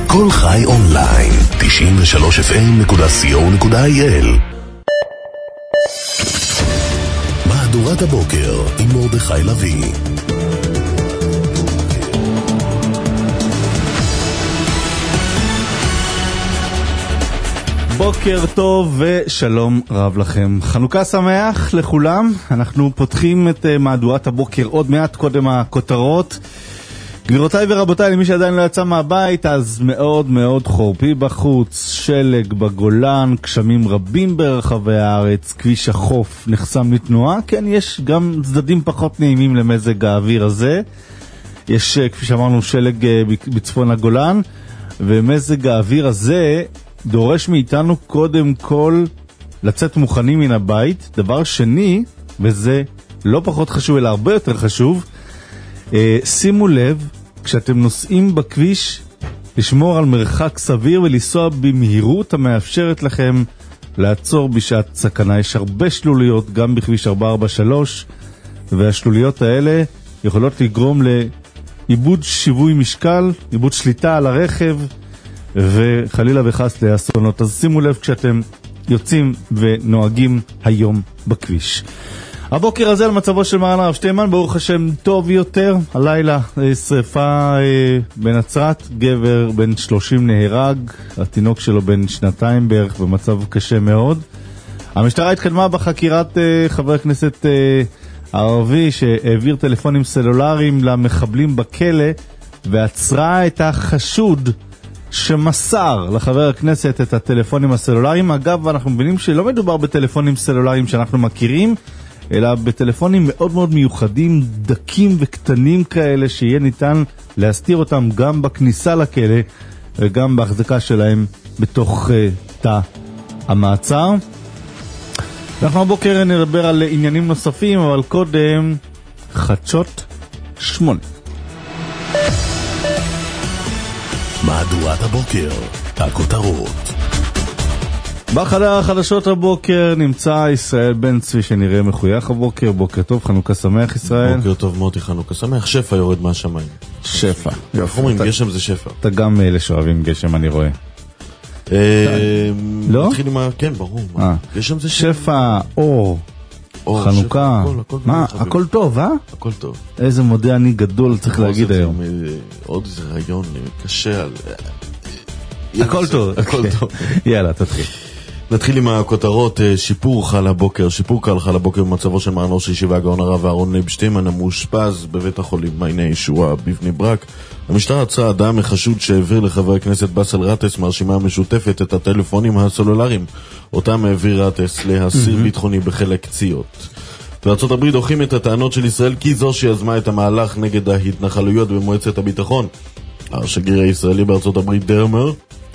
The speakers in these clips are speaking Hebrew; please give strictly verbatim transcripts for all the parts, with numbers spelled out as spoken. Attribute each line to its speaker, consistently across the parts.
Speaker 1: כל חי אונליין, תשעים ושלוש אף אם נקודה סי או נקודה איי אל. מהדורת הבוקר עם מרדכי לוי.
Speaker 2: בוקר טוב ושלום רב לכם. חנוכה שמח לכולם. אנחנו פותחים את מהדורת הבוקר עוד מעט, קודם הכותרות. גבירותיי ורבותיי, למי שעדיין לא יצא מהבית, אז מאוד מאוד חורפי בחוץ, שלג בגולן, גשמים רבים ברחבי הארץ, כביש החוף נחסם לתנועה. כן, יש גם צדדים פחות נעימים למזג האוויר הזה. יש, כפי שאמרנו, שלג בצפון הגולן, ומזג האוויר הזה דורש מאיתנו קודם כל לצאת מוכנים מן הבית. דבר שני, וזה לא פחות חשוב אלא הרבה יותר חשוב, אה, שימו לב כשאתם נוסעים בכביש לשמור על מרחק סביר ולנסוע במהירות המאפשרת לכם לעצור בשעת סכנה. יש הרבה שלוליות גם בכביש ארבע ארבע שלוש, והשלוליות האלה יכולות לגרום לאיבוד שיווי משקל, איבוד שליטה על הרכב, וחלילה וחס לאסונות. אז שימו לב כשאתם יוצאים ונוהגים היום בכביש. הבוקר הזה על מצבו של מרן הרב שטיינמן, ברוך השם טוב יותר. הלילה שריפה בנצרת, גבר בן שלושים נהרג, התינוק שלו בן שנתיים בערך במצב קשה מאוד. המשטרה התקדמה בחקירת חבר הכנסת ערבי שהעביר טלפונים סלולריים למחבלים בכלא, ועצרה את החשוד שמסר לחבר הכנסת את הטלפונים הסלולריים. אגב, אנחנו מבינים שלא מדובר בטלפונים סלולריים שאנחנו מכירים, אלא בטלפונים מאוד מאוד מיוחדים, דקים וקטנים כאלה, שיהיה ניתן להסתיר אותם גם בכניסה לכלא וגם בהחזקה שלהם בתוך uh, תא המעצר. אנחנו הבוקר נדבר על עניינים נוספים, אבל קודם חדשות שמונה.
Speaker 1: מהדורת הבוקר, הכותרות.
Speaker 2: בחדר החדשות הבוקר נמצא ישראל בן צבי שנראה מחוייך הבוקר. בוקר טוב, חנוכה שמח ישראל.
Speaker 3: בוקר טוב מוטי, חנוכה שמח. שפע יורד מהשמיים.
Speaker 2: שפע.
Speaker 3: איך אומרים, גשם זה שפע.
Speaker 2: אתה גם מאלה שאוהבים גשם, אני רואה.
Speaker 3: לא? נתחיל עם ה... כן, ברור. גשם זה
Speaker 2: שפע, אור, חנוכה. מה? הכל טוב, אה?
Speaker 3: הכל טוב.
Speaker 2: איזה מודה אני גדול, צריך להגיד היום.
Speaker 3: עוד איזה רעיון קשה על...
Speaker 2: הכל טוב.
Speaker 3: הכל טוב.
Speaker 2: יאללה, תתחיל.
Speaker 3: נתחיל עם הכותרות. שיפור חל הבוקר, שיפור קל חל הבוקר במצבו של מרן ראש הישיבה הגאון הרב אהרון לייב שטיינמן, המאושפז בבית החולים מעייני הישועה בבני ברק. המשטרה עצרה אדם מחשוד שהעביר לחבר הכנסת באסל גטאס מהרשימה המשותפת את הטלפונים הסלולריים, אותם העביר גטאס לאסיר ביטחוני בחלק ציות. בארצות הברית דוחים את הטענות של ישראל כי זו שיזמה את המהלך נגד ההתנחלויות במועצת הביטחון. השגריר הישראלי בארצות הברית דרמר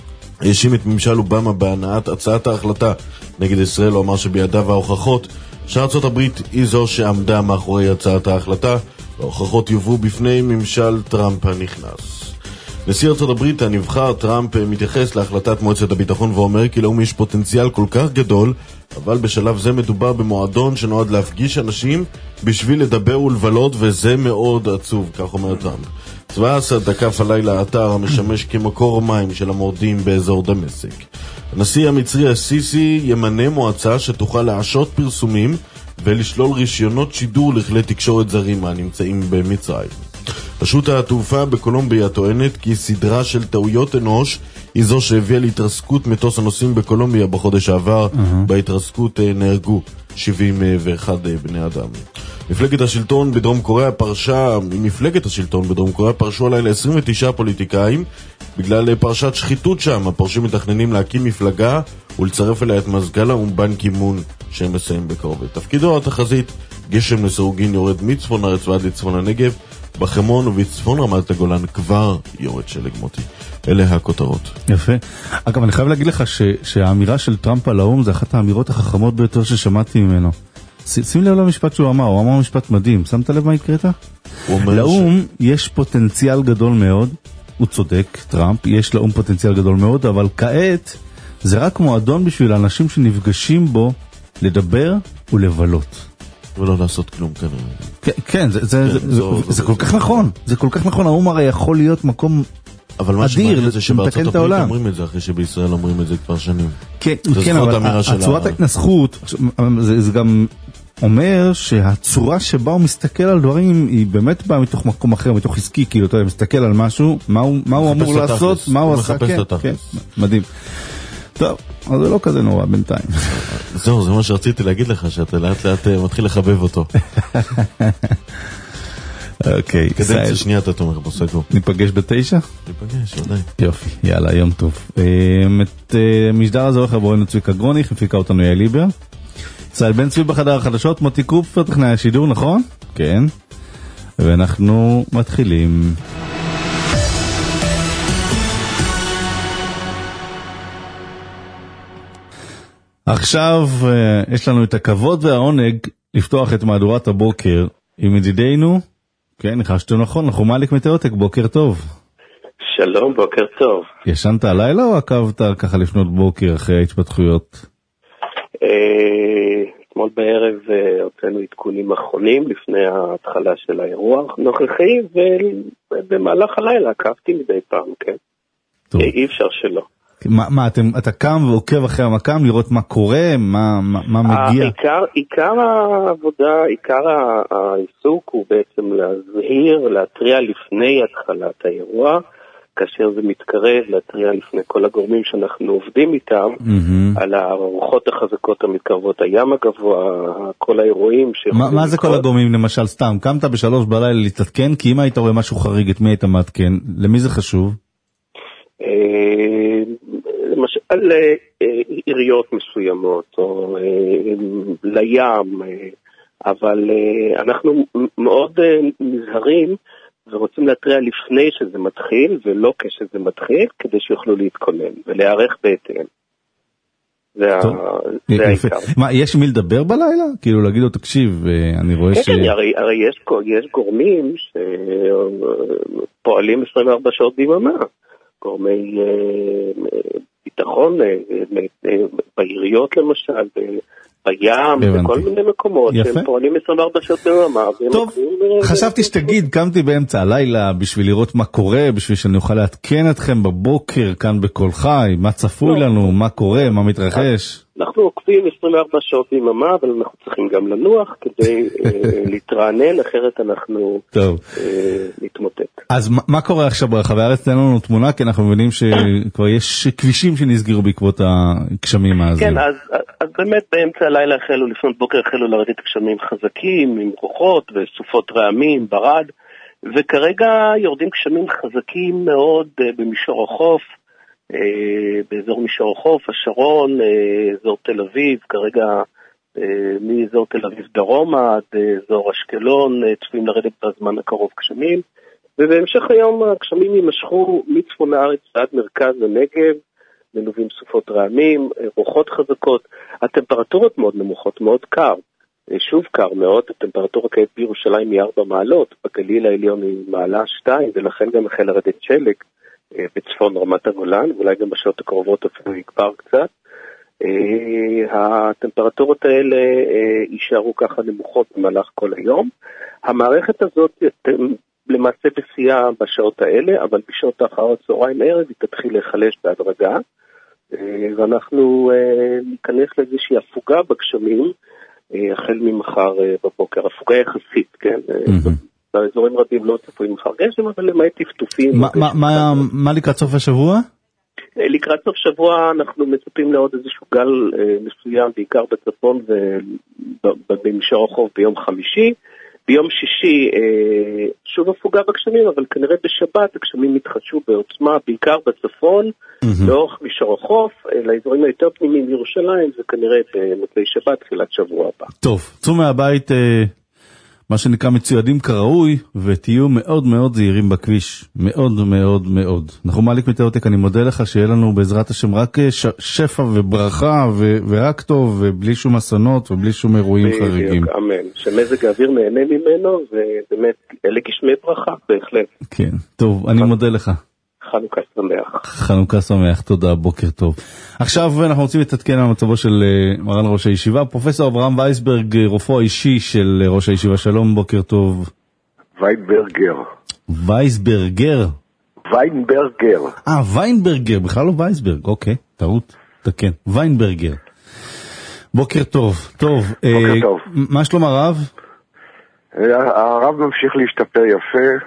Speaker 3: האשים את ממשל אובמה בהנעת הצעת ההחלטה נגד ישראל. הוא אמר שבידיו ההוכחות שארצות הברית היא זו שעמדה מאחורי הצעת ההחלטה, וההוכחות יובאו בפני ממשל טראמפ הנכנס. נשיא ארצות הברית הנבחר טראמפ מתייחס להחלטת מועצת הביטחון ואומר כי לאום יש פוטנציאל כל כך גדול, אבל בשלב זה מדובר במועדון שנועד להפגיש אנשים בשביל לדבר ולבלות, וזה מאוד עצוב, כך אומר טראמפ. צבא אסד תקף הלילה אתר המשמש כמקור מים של המורדים באזור דמשק. הנשיא המצרי הסיסי ימנה מועצה שתוכל להשעות פרסומים ולשלול רישיונות שידור לכלי תקשורת זרים הנמצאים במצרים. רשות התעופה בקולומביה טוענת כי סדרה של טעויות אנוש היא זו שהביאה להתרסקות מטוס הנוסעים בקולומביה בחודש העבר. uh-huh. בהתרסקות נהרגו שבעים ואחד בני אדם. מפלגת השלטון בדרום קוריאה פרשה, מפלגת השלטון בדרום קוריאה פרשו עליי ל-עשרים ותשעה פוליטיקאים בגלל פרשת שחיתות שם. הפרשים מתכננים להקים מפלגה ולצרף אליה את מזכ"ל האו"ם באן קי מון שהם מסיים בקרוב. תפקידו התחזית, גשם לסירוגין יורד מצפון הארץ ועד לצפון הנגב, בחמון ובצפון רמת הגולן כבר יורד שלג מוטי. אלה הכותרות.
Speaker 2: יפה. אגב, אני חייב להגיד לך ש- שהאמירה של טראמפ על האו"ם זה אחת האמירות החכמות ביותר ששמעתי ממנו. שים לב למשפט שהוא אמר, הוא אמר משפט מדהים. שמת לב מה הקראת? לאו"ם ש... יש פוטנציאל גדול מאוד, הוא צודק, טראמפ, יש לאו"ם פוטנציאל גדול מאוד, אבל כעת זה רק מועדון בשביל האנשים שנפגשים בו לדבר ולבלות.
Speaker 3: ולא לעשות כלום כנראה.
Speaker 2: כן, כן, זה, זה, זה, זה, זה, זה כל כך נכון. זה כל כך נכון. האו"ם הרי יכול להיות מקום
Speaker 3: אבל מה
Speaker 2: אדיר,
Speaker 3: שמעניין זה שבארצות
Speaker 2: מתקן את
Speaker 3: הברית
Speaker 2: העולם.
Speaker 3: אומרים את זה, אחרי שבישראל אומרים את זה כבר שנים.
Speaker 2: כן,
Speaker 3: זה
Speaker 2: כן,
Speaker 3: זכות
Speaker 2: אבל
Speaker 3: אמירה של
Speaker 2: הצורת
Speaker 3: ה-
Speaker 2: ההתנסחות, זה זה גם אומר שהצורה שבה הוא מסתכל על דברים היא באמת באה מתוך מקום אחר, מתוך עסקי, כאילו אתה מסתכל על משהו, מה הוא מה הוא אמור
Speaker 3: מחפש את
Speaker 2: לעשות,
Speaker 3: התכלס.
Speaker 2: מה הוא
Speaker 3: הוא
Speaker 2: עשה,
Speaker 3: מחפש
Speaker 2: כן,
Speaker 3: את
Speaker 2: כן,
Speaker 3: התכלס.
Speaker 2: מדהים. טוב, אז זה לא כזה נורא בינתיים.
Speaker 3: זהו, זה מה שרציתי להגיד לך, שאתה לאט לאט אה, מתחיל לחבב אותו.
Speaker 2: אוקיי,
Speaker 3: קדנציה
Speaker 2: ישראל,
Speaker 3: שנייה אתה תומך בו, סגור.
Speaker 2: ניפגש בתשע?
Speaker 3: ניפגש, ודאי.
Speaker 2: יופי, יאללה, יום טוב. את משדר הזה הולך עבורנו צביקה גרוניך, הפיקה אותנו יעל ליבר. ישראל בן צבי בחדר החדשות, מוטי קופר, טכנאי השידור, נכון? כן. ואנחנו מתחילים. עכשיו יש לנו את הכבוד והעונג לפתוח את מהדורת הבוקר עם ידידינו, כן, ניחשתם נכון, אנחנו מאליק מטאוטק, בוקר טוב.
Speaker 4: שלום, בוקר טוב.
Speaker 2: ישנת הלילה או עקבת ככה לפנות בוקר אחרי ההתפתחויות?
Speaker 4: אתמול בערב הוצאנו עדכונים אחרונים לפני ההתחלה של האירוע הנוכחי, ובמהלך הלילה עקבתי מדי פעם, כן.
Speaker 2: טוב.
Speaker 4: אי אפשר שלא.
Speaker 2: מה, מה אתם, אתה קם ועוקב אחרי המקם לראות מה קורה, מה, מה, מה מגיע?
Speaker 4: העיקר, עיקר העבודה, עיקר העיסוק הוא בעצם להזהיר, להתריע לפני התחלת האירוע, כאשר זה מתקרב, להתריע לפני כל הגורמים שאנחנו עובדים איתם, mm-hmm. על הרוחות החזקות המתקרבות, הים הגבוה, כל האירועים
Speaker 2: מה, מה זה כל הגורמים למשל? סתם, קמת בשלוש בלילה להתעדכן, כי אם היית רואה משהו חריג, את מי היית מעדכן? למי זה חשוב?
Speaker 4: למשל עיריות מסוימות או לים, אבל אנחנו מאוד נזהרים ורוצים להתריע לפני שזה מתחיל ולא כשזה מתחיל, כדי שיוכלו להתכונן ולהיערך בהתאם. זה העיקר.
Speaker 2: מה, יש מי לדבר בלילה? כאילו להגיד לו, תקשיב, אני רואה ש...
Speaker 4: כן, הרי יש גורמים שפועלים עשרים וארבע שעות ביממה. גורמי ביטחון, בעיריות למשל, בים, בכל מיני מקומות, שהם פועלים עשרים וארבע שעות ביממה.
Speaker 2: טוב, חשבתי שתגיד, קמתי באמצע הלילה בשביל לראות מה קורה, בשביל שאני אוכל להתקן אתכם בבוקר כאן בכל חי, מה צפוי לנו, מה קורה, מה מתרחש.
Speaker 4: אנחנו עוקבים עשרים וארבע שעות ביממה, אבל אנחנו צריכים גם לנוח כדי להתרענן, אחרת אנחנו נתמוטט.
Speaker 2: אז מה קורה עכשיו ברחבי הארץ? תן לנו תמונה, כי אנחנו מבינים שכבר יש כבישים שנסגרו בעקבות הגשמים העזים.
Speaker 4: כן, אז באמת באמצע הלילה החלו, לפנות בוקר החלו לרדת גשמים חזקים, עם רוחות וסופות רעמים, ברד, וכרגע יורדים גשמים חזקים מאוד במישור החוף, באזור מישור החוף, השרון, אזור תל אביב, כרגע מאזור תל אביב דרומה עד אזור אשקלון, צפויים לרדת בזמן הקרוב גשמים, ובהמשך היום הגשמים יימשכו מצפון הארץ עד מרכז הנגב, מלווים סופות רעמים, רוחות חזקות, הטמפרטורות מאוד נמוכות, מאוד קר, שוב קר מאוד, הטמפרטורה כעת בירושלים היא ארבע מעלות, בגליל העליון היא מעלה שתיים, ולכן גם החל לרדת שלג בצפון רמת הגולן, ואולי גם בשעות הקרובות אפילו יקבר קצת. הטמפרטורות האלה יישארו ככה נמוכות במהלך כל היום. המערכת הזאת למעשה בשיאה בשעות האלה, אבל בשעות אחר הצהריים ערב היא תתחיל להיחלש בהדרגה, ואנחנו ניכנס לאיזושהי הפוגה בגשמים, החל ממחר בבוקר, הפוגה יחסית, כן? באזורים רבים לא צפויים מחר גשם, אבל למעט טפטופים.
Speaker 2: מה לקראת סוף השבוע?
Speaker 4: לקראת סוף שבוע אנחנו מצפים לעוד איזשהו גל מסוים, בעיקר בצפון ובמישור החוף ביום חמישי. ביום שישי שוב הפוגה בגשמים, אבל כנראה בשבת הגשמים מתחדשו בעוצמה, בעיקר בצפון, לאורך מישור החוף, לאזורים היותר פנימיים בירושלים, זה כנראה במוצאי שבת, תחילת שבוע הבא.
Speaker 2: טוב, צאו מהבית, מה שנקרא מצוידים כראוי, ותהיו מאוד מאוד זהירים בכביש, מאוד מאוד מאוד. אנחנו מאליק מטאוטק, אני מודה לך שיהיה לנו בעזרת השם רק שפע וברכה ו- ורק טוב, ובלי שום אסונות ובלי שום אירועים חריגים.
Speaker 4: אמן, שמזג האוויר נהנה ממנו, ובאמת אלה גשמי ברכה, בהחלט.
Speaker 2: כן, טוב, אני מודה לך.
Speaker 4: חנוכה שמח.
Speaker 2: חנוכה שמח, תודה, בוקר טוב. עכשיו אנחנו רוצים לתעדכן על מצבו של מרן ראש הישיבה, פרופסור אברהם וייסברג, רופאו האישי של ראש הישיבה, שלום, בוקר טוב.
Speaker 5: וייסברגר.
Speaker 2: וייסברגר?
Speaker 5: ויינברגר.
Speaker 2: אה, ויינברגר, בכלל לא וייסברג, אוקיי, טעות, תקן, ויינברגר. בוקר טוב, טוב.
Speaker 5: בוקר טוב.
Speaker 2: מה שלום הרב?
Speaker 5: הרב ממשיך להשתפר יפה,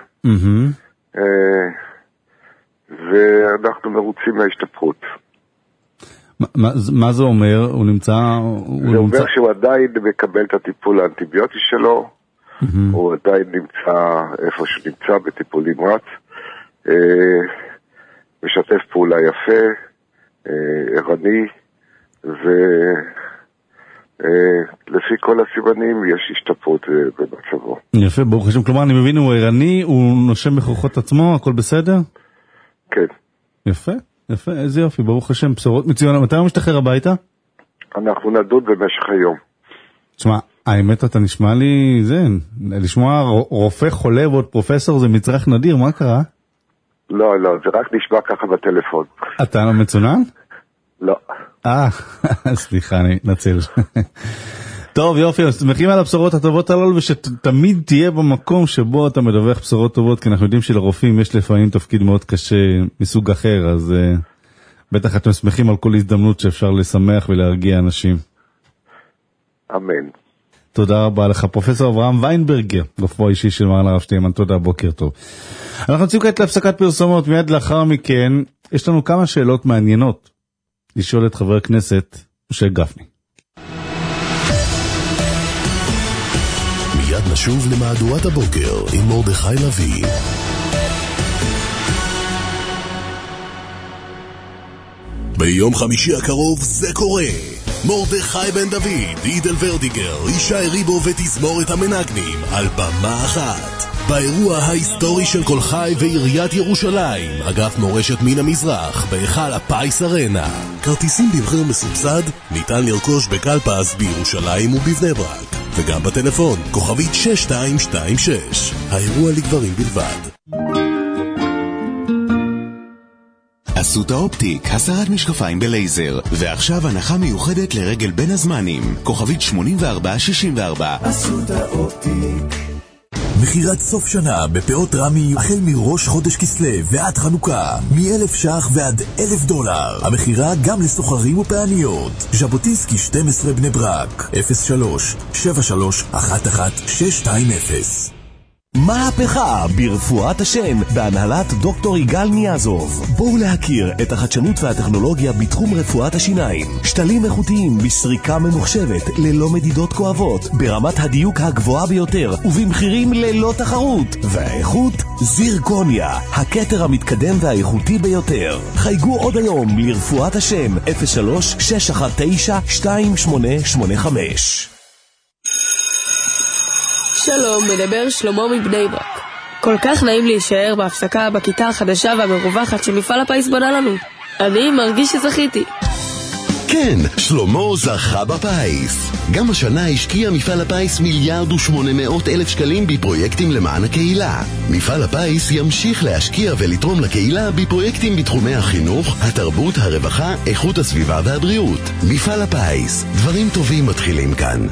Speaker 5: ואנחנו מרוצים מההשתפרות.
Speaker 2: מה זה אומר? הוא נמצא...
Speaker 5: זה אומר שהוא עדיין מקבל את הטיפול האנטיביוטי שלו, הוא עדיין נמצא איפה שנמצא בטיפול נמרץ, משתף פעולה יפה, ערני, ולפי כל הסימנים יש השתפרות במצבו.
Speaker 2: יפה, ברוך השם. כלומר, אני מבין, הוא ערני, הוא נושם בכוחות עצמו, הכל בסדר?
Speaker 5: כן.
Speaker 2: יפה, יפה, איזה יופי, ברוך השם, בשורות מצוינות. מתי הוא משתחרר הביתה?
Speaker 5: אנחנו נדון במשך היום.
Speaker 2: תשמע, האמת, אתה נשמע לי, זה, לשמוע רופא חולה ועוד פרופסור זה מצרך נדיר, מה קרה?
Speaker 5: לא, לא, זה רק נשמע ככה בטלפון.
Speaker 2: אתה לא מצונן?
Speaker 5: לא.
Speaker 2: אה, סליחה, אני נצל. טוב, יופי, שמחים על הבשורות הטובות הללו, ושתמיד תהיה במקום שבו אתה מדווח בשורות טובות, כי אנחנו יודעים שלרופאים יש לפעמים תפקיד מאוד קשה מסוג אחר, אז uh, בטח אתם שמחים על כל הזדמנות שאפשר לשמח ולהרגיע אנשים.
Speaker 5: אמן.
Speaker 2: תודה רבה לך, פרופסור אברהם ויינברגר, רופאו האישי של מרן הרב שטיינמן, תודה, בוקר טוב. אנחנו נצאים כעת להפסקת פרסומות, מיד לאחר מכן, יש לנו כמה שאלות מעניינות לשאול את חבר הכנסת משה גפני.
Speaker 1: מיד נשוב למהדורת הבוקר עם מרדכי לוי. ביום חמישי הקרוב זה קורה. מרדכי בן דוד, עידל ורדיגר, ישי ריבו ותזמורת המנגנים על במה אחת. באירוע ההיסטורי של כל חי ועיריית ירושלים, אגף מורשת מן המזרח, בהיכל הפייס ארנה. כרטיסים במחיר מסובסד ניתן לרכוש בקלפז בירושלים ובבני ברק, וגם בטלפון, כוכבית שש שתיים שתיים שש. האירוע לגברים בלבד.
Speaker 6: אסותא אופטיק, הסרת משקפיים בלייזר, ועכשיו הנחה מיוחדת לרגל בין הזמנים, כוכבית שמונים וארבע שישים וארבע.
Speaker 7: אסותא אופטיק. מחירת סוף שנה בפאות רמי החל מראש חודש כסלו ועד חנוכה, מ-אלף שח ועד אלף דולר. המחירה גם לסוחרים ופעניות. ז'בוטינסקי שתים עשרה בני ברק, אפס שלוש שבע שלוש אחת אחת שש שתיים אפס.
Speaker 8: מהפכה ברפואת השן בהנהלת דוקטור יגאל ניאזוב. בואו להכיר את החדשנות והטכנולוגיה בתחום רפואת השיניים. שתלים איכותיים בסריקה ממוחשבת ללא מדידות כואבות, ברמת הדיוק הגבוהה ביותר ובמחירים ללא תחרות. והאיכות זירקוניה, הכתר המתקדם והאיכותי ביותר. חייגו עוד היום לרפואת השן אפס שלוש שש אחת תשע שתיים שמונה שמונה חמש.
Speaker 9: שלום, מדבר שלמה מבני ברק. כל כך נעים להישאר בהפסקה בכיתה החדשה והמרווחת שמפעל הפיס בנה לנו. אני מרגיש שזכיתי.
Speaker 1: כן, שלמה זכה בפיס. גם השנה השקיע מפעל הפיס מיליארד ושמונה מאות אלף שקלים בפרויקטים למען הקהילה. מפעל הפיס ימשיך להשקיע ולתרום לקהילה בפרויקטים בתחומי החינוך, התרבות, הרווחה, איכות הסביבה והבריאות. מפעל הפיס, דברים טובים מתחילים כאן.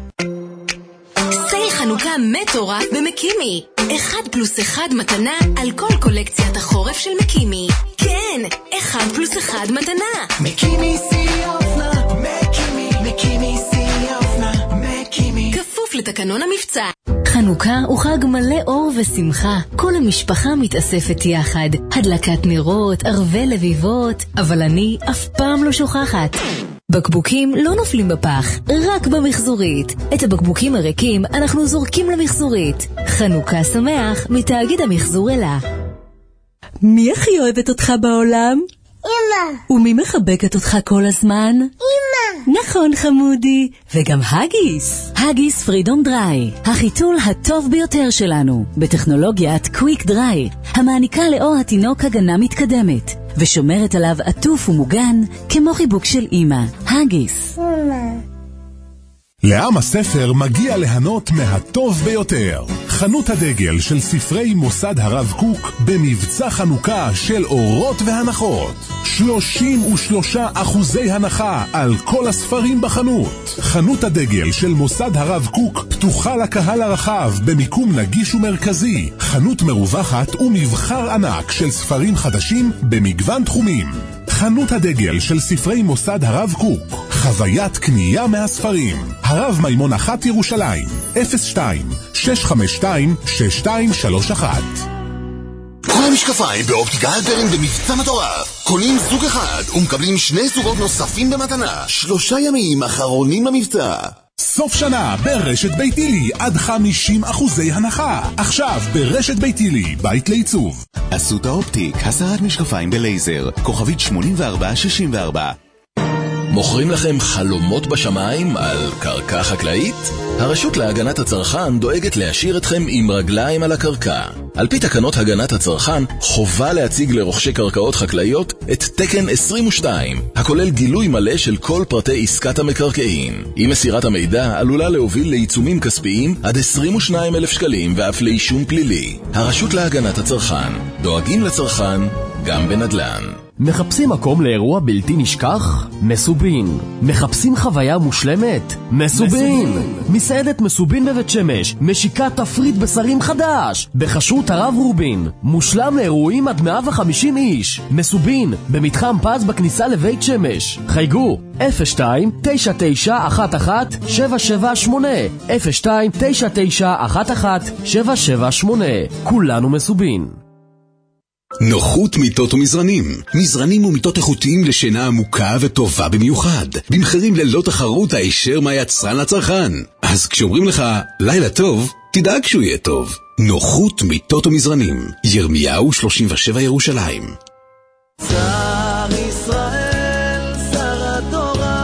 Speaker 10: חנוכה מטורף במקימי. אחד פלוס אחד מתנה על כל קולקציית החורף של מקימי. כן, אחד פלוס אחד מתנה.
Speaker 7: מקימי סי אופנה, מקימי, מקימי סי אופנה, מקימי.
Speaker 10: כפוף לתקנון המבצע.
Speaker 11: חנוכה הוא חג מלא אור ושמחה. כל המשפחה מתאספת יחד. הדלקת נרות, ערבי לביבות, אבל אני אף פעם לא שוכחת. בקבוקים לא נופלים בפח, רק במחזורית. את הבקבוקים הריקים אנחנו זורקים למחזורית. חנוכה שמח מתאגיד המחזור אלה.
Speaker 12: מי הכי אוהבת אותך בעולם?
Speaker 11: אמא.
Speaker 12: ומי מחבקת אותך כל הזמן?
Speaker 11: אמא.
Speaker 12: נכון חמודי, וגם הגיס.
Speaker 11: הגיס פרידום דריי, החיתול הטוב ביותר שלנו, בטכנולוגיית קוויק דריי, המעניקה לאור התינוק הגנה מתקדמת, ושומרת עליו עטוף ומוגן כמו חיבוק של אמא. הגיס.
Speaker 13: לעם הספר מגיע ליהנות מהטוב ביותר. חנות הדגל של ספרי מוסד הרב קוק במבצע חנוכה של אורות והנחות. שלושים ושלושה אחוזי הנחה על כל הספרים בחנות. חנות הדגל של מוסד הרב קוק פתוחה לקהל הרחב במיקום נגיש ומרכזי. חנות מרווחת ומבחר ענק של ספרים חדשים במגוון תחומים. חנות הדגל של ספרי מוסד הרב קוק. חוויית קנייה מהספרים. הרב מימון אחת ירושלים. אפס שתיים שש חמש שתיים שש שתיים שלוש אחת.
Speaker 1: כל המשקפיים באופטיקה הלפרין במבצע מטורף. קונים זוג אחד ומקבלים שני זוגות נוספים במתנה. שלושה ימים אחרונים למבצע.
Speaker 13: סוף שנה ברשת ביתילי עד חמישים אחוזי הנחה. עכשיו ברשת ביתילי, בית לעיצוב.
Speaker 6: אסותא אופטיק, הסרת משקפיים בלייזר, כוכבית שמונים וארבע שישים וארבע.
Speaker 14: מוכרים לכם חלומות בשמיים על קרקע חקלאית? הרשות להגנת הצרכן דואגת להשאיר אתכם עם רגליים על הקרקע. על פי תקנות הגנת הצרכן, חובה להציג לרוכשי קרקעות חקלאיות את תקן עשרים ושתיים, הכולל גילוי מלא של כל פרטי עסקת המקרקעין. עם מסירת המידע עלולה להוביל לעיצומים כספיים עד עשרים ושניים אלף שקלים ואף לאישום פלילי. הרשות להגנת הצרכן, דואגים לצרכן גם בנדל"ן.
Speaker 8: מחפשים מקום לאירוע בלתי נשכח? מסובין. מחפשים חוויה מושלמת? מסובין. מסעדת מסובין בבית שמש משיקה תפריט בשרים חדש בחשות הרב רובין. מושלם לאירועים עד מאה וחמישים איש. מסובין במתחם פז בכניסה לבית שמש. חייגו אפס שתיים תשע תשע אחת אחת שבע שבע שמונה אפס שתיים תשע תשע אחת אחת שבע שבע שמונה. כולנו מסובין.
Speaker 6: נוחות מיטות ומזרנים. מזרנים ומיטות איכותיים לשינה עמוקה וטובה במיוחד. במחירים ללא תחרות הישר מהיצרן לצרכן. אז כשאומרים לך לילה טוב, תדאג שהוא יהיה טוב. נוחות מיטות ומזרנים. ירמיהו שלושים ושבע ירושלים.
Speaker 15: שר ישראל, שר התורה.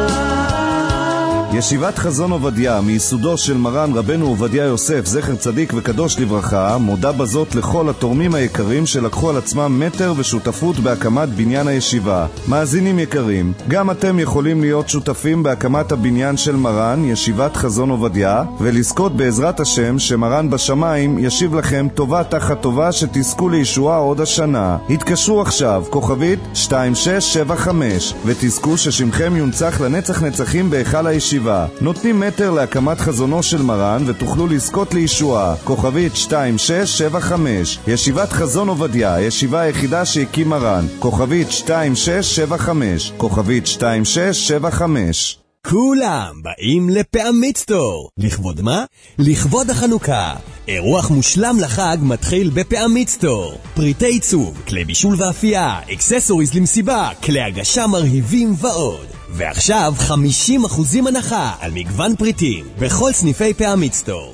Speaker 2: ישיבת חזון עובדיה, מיסודו של מרן רבנו עובדיה יוסף, זכר צדיק וקדוש לברכה, מודה בזאת לכל התורמים היקרים שלקחו על עצמם מטר ושותפות בהקמת בניין הישיבה. מאזינים יקרים, גם אתם יכולים להיות שותפים בהקמת הבניין של מרן, ישיבת חזון עובדיה, ולזכות בעזרת השם שמרן בשמיים ישיב לכם טובה תחת טובה שתזכו לישועה עוד השנה. התקשרו עכשיו, כוכבית שתיים שש שבע חמש, ותזכו ששמכם יונצח לנצח נצחים בהיכל הישיבה. נותנים מטר להקמת חזונו של מרן ותוכלו לזכות לישועה. כוכבית שתיים שש שבע חמש. ישיבת חזון עובדיה, הישיבה היחידה שהקים מרן. כוכבית שתיים שש שבע חמש. כוכבית שתיים שש שבע חמש.
Speaker 8: כולם באים לפעמית סטור. לכבוד מה? לכבוד החנוכה. אירוח מושלם לחג מתחיל בפעמית סטור. פריטי עיצוב, כלי בישול ואפייה, אקססוריז למסיבה, כלי הגשה מרהיבים ועוד. ועכשיו חמישים אחוזים הנחה על מגוון פריטים בכל סניפי פעמית סטור.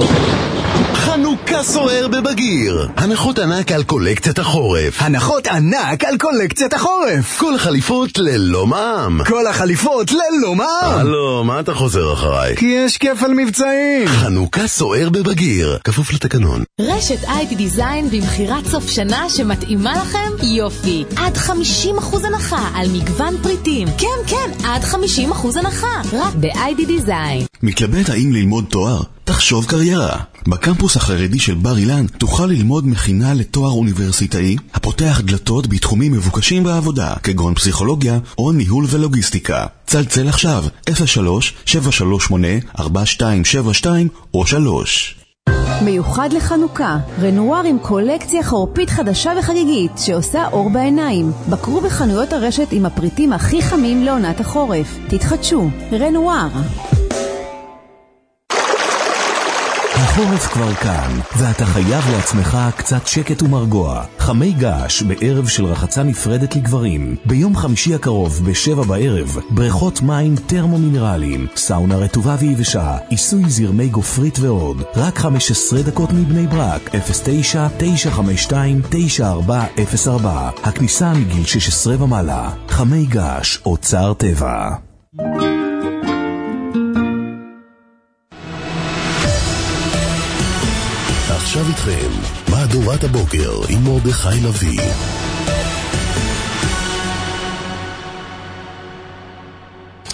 Speaker 1: חנוכה סוער בבגיר. הנחות ענק על קולקציית החורף.
Speaker 16: הנחות ענק על קולקציית החורף.
Speaker 1: כל החליפות ללא מע"מ.
Speaker 16: כל החליפות ללא מע"מ.
Speaker 1: הלו, מה אתה חוזר אחריי?
Speaker 16: כי יש כפל מבצעים.
Speaker 1: חנוכה סוער בבגיר, כפוף לתקנון.
Speaker 11: רשת איי די דיזיין במחירת סוף שנה שמתאימה לכם? יופי. עד חמישים אחוז הנחה על מגוון פריטים. כן, כן, עד חמישים אחוז הנחה. רק ב-איי די דיזיין.
Speaker 6: מתלבט האם ללמוד תואר? תחשוב קריירה. בקמפוס החרדי של בר אילן תוכל ללמוד מכינה לתואר אוניברסיטאי הפותח דלתות בתחומים מבוקשים בעבודה כגון פסיכולוגיה או ניהול ולוגיסטיקה. צלצל עכשיו אפס שלוש שבע שלוש שמונה ארבע שתיים שבע שתיים או שלוש.
Speaker 17: מיוחד לחנוכה, רנואר עם קולקציה חורפית חדשה וחגיגית שעושה אור בעיניים. בקרו בחנויות הרשת עם הפריטים הכי חמים לעונת החורף. תתחדשו, רנואר.
Speaker 8: החורף כבר כאן, ואתה חייב לעצמך קצת שקט ומרגוע. חמי געש בערב של רחצה נפרדת לגברים. ביום חמישי הקרוב בשבע בערב, בריכות מים טרמומינרליים, סאונה רטובה ויבשה, עיסוי זרמי גופרית ועוד. רק חמש עשרה דקות מבני ברק, אפס תשע תשע חמש שתיים תשע ארבע אפס ארבע. הכניסה מגיל שש עשרה ומעלה. חמי געש, אוצר טבע.
Speaker 1: עכשיו איתכם, מהדורת הבוקר עם מרדכי לוי.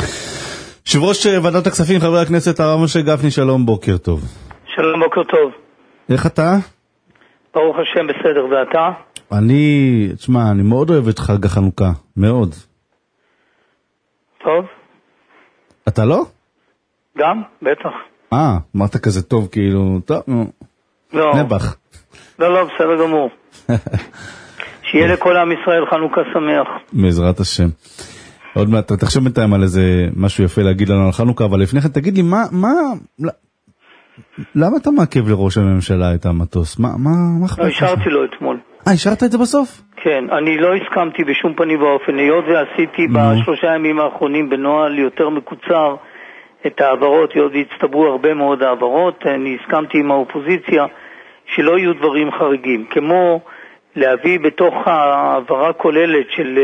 Speaker 2: יושב ראש ועדת הכספים, חבר הכנסת הרב משה גפני, שלום, בוקר טוב.
Speaker 18: שלום, בוקר טוב.
Speaker 2: איך אתה?
Speaker 18: ברוך השם בסדר, ואתה?
Speaker 2: אני, תשמע, אני מאוד אוהב את חג החנוכה, מאוד.
Speaker 18: טוב.
Speaker 2: אתה לא?
Speaker 18: גם, בטח.
Speaker 2: אה, אמרת כזה טוב, כאילו, טוב, נו.
Speaker 18: לא.
Speaker 2: נבח.
Speaker 18: לא, לא, בסדר גמור. שיהיה לכל עם ישראל חנוכה שמח.
Speaker 2: בעזרת השם. עוד מעט, תחשוב בינתיים על איזה משהו יפה להגיד לנו על חנוכה, אבל לפני כן תגיד לי, מה, מה, למה אתה מעכב לראש הממשלה את המטוס? מה, מה, מה חפש?
Speaker 18: לא, השארתי לו אתמול.
Speaker 2: אה, השארת את זה בסוף?
Speaker 18: כן, אני לא הסכמתי בשום פנים ואופן, היות ועשיתי בשלושה ימים האחרונים בנוהל יותר מקוצר את העברות, היות והצטברו הרבה מאוד העברות, אני הסכמתי עם האופוזיציה שלא יהיו דברים חריגים, כמו להביא בתוך העברה כוללת של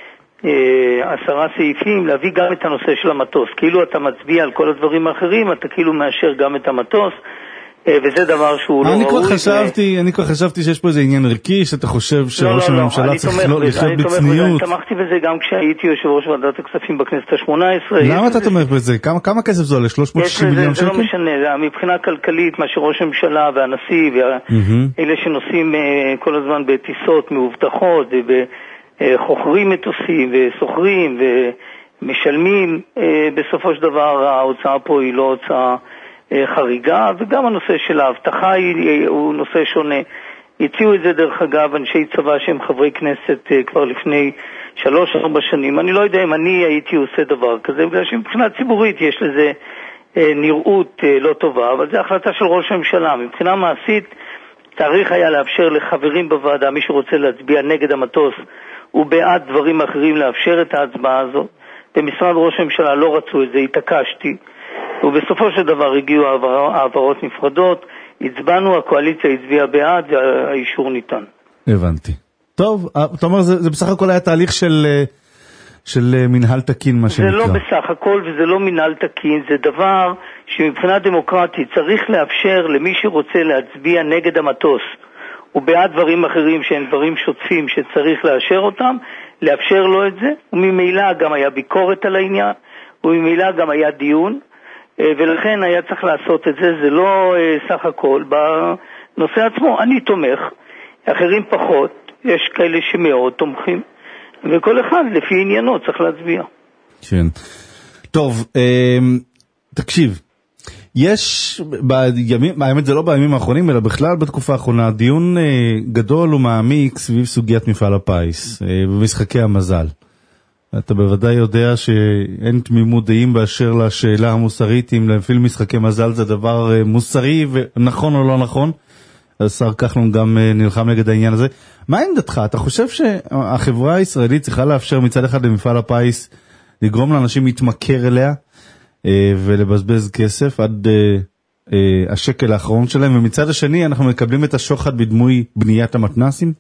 Speaker 18: אה, עשרה סעיפים, להביא גם את הנושא של המטוס. כאילו אתה מצביע על כל הדברים האחרים, אתה כאילו מאשר גם את המטוס, אה, וזה דבר שהוא לא ראוי.
Speaker 2: אני כבר חשבתי, אני כבר חשבתי שיש פה איזה עניין ערכי, שאתה חושב שראש הממשלה צריך לחיות בצניעות.
Speaker 18: אני תמכתי בזה גם כשהייתי יושב ראש ועדת הכספים בכנסת השמונה עשרה.
Speaker 2: למה אתה תומך בזה? כמה כסף זה עולה? שלוש מאות ושישים מיליון שקל?
Speaker 18: זה לא משנה, מבחינה כלכלית, מה שראש הממשלה והנשיא ואלה שנוסעים כל הזמן בטיסות מאובטחות ובחוכרים מטוסים וסוחרים ומשלמים, בסופו של דבר ההוצאה פה היא לא הוצאה חריגה, וגם הנושא של ההבטחה הוא נושא שונה. הציעו את זה דרך אגב אנשי צבא שהם חברי כנסת כבר לפני שלוש ארבע שנים. אני לא יודע אם אני הייתי עושה דבר כזה, בגלל שמבחינה ציבורית יש לזה נראות לא טובה, אבל זו החלטה של ראש הממשלה. מבחינה מעשית צריך היה לאפשר לחברים בוועדה, מי שרוצה להצביע נגד המטוס ובעד דברים אחרים, לאפשר את ההצבעה הזאת. במשרד ראש הממשלה לא רצו את זה, התעקשתי, ובסופו של דבר הגיעו העברות נפרדות, הצבענו, הקואליציה הצביעה בעד והאישור ניתן.
Speaker 2: הבנתי. טוב, אתה אומר, זה, זה בסך הכל היה תהליך של, של מנהל תקין, מה שנקרא.
Speaker 18: זה לא בסך הכל וזה לא מנהל תקין, זה דבר שמבחינה דמוקרטית צריך לאפשר למי שרוצה להצביע נגד המטוס ובעד דברים אחרים שהם דברים שוטפים שצריך לאשר אותם, לאפשר לו את זה, וממילא גם היה ביקורת על העניין, וממילא גם היה דיון, ולכן היה צריך לעשות את זה. זה לא סך הכל בנושא עצמו. אני תומך, אחרים פחות, יש כאלה שמאוד תומכים, וכל אחד לפי עניינו צריך להצביע.
Speaker 2: כן. טוב, תקשיב, יש בימים, האמת זה לא בימים האחרונים, אלא בכלל בתקופה האחרונה, דיון גדול ומעמיק סביב סוגיית מפעל הפיס, במשחקי המזל. אתה בוודאי יודע שאין תמימות דעים באשר לשאלה המוסרית אם להפעיל משחקי מזל זה דבר מוסרי ונכון או לא נכון. השר כחלון גם נלחם נגד העניין הזה. מה עמדתך? אתה חושב שהחברה הישראלית צריכה לאפשר מצד אחד למפעל הפיס לגרום לאנשים להתמכר אליה ולבזבז כסף עד השקל האחרון שלהם, ומצד השני אנחנו מקבלים את השוחד בדמוי בניית המתנסים?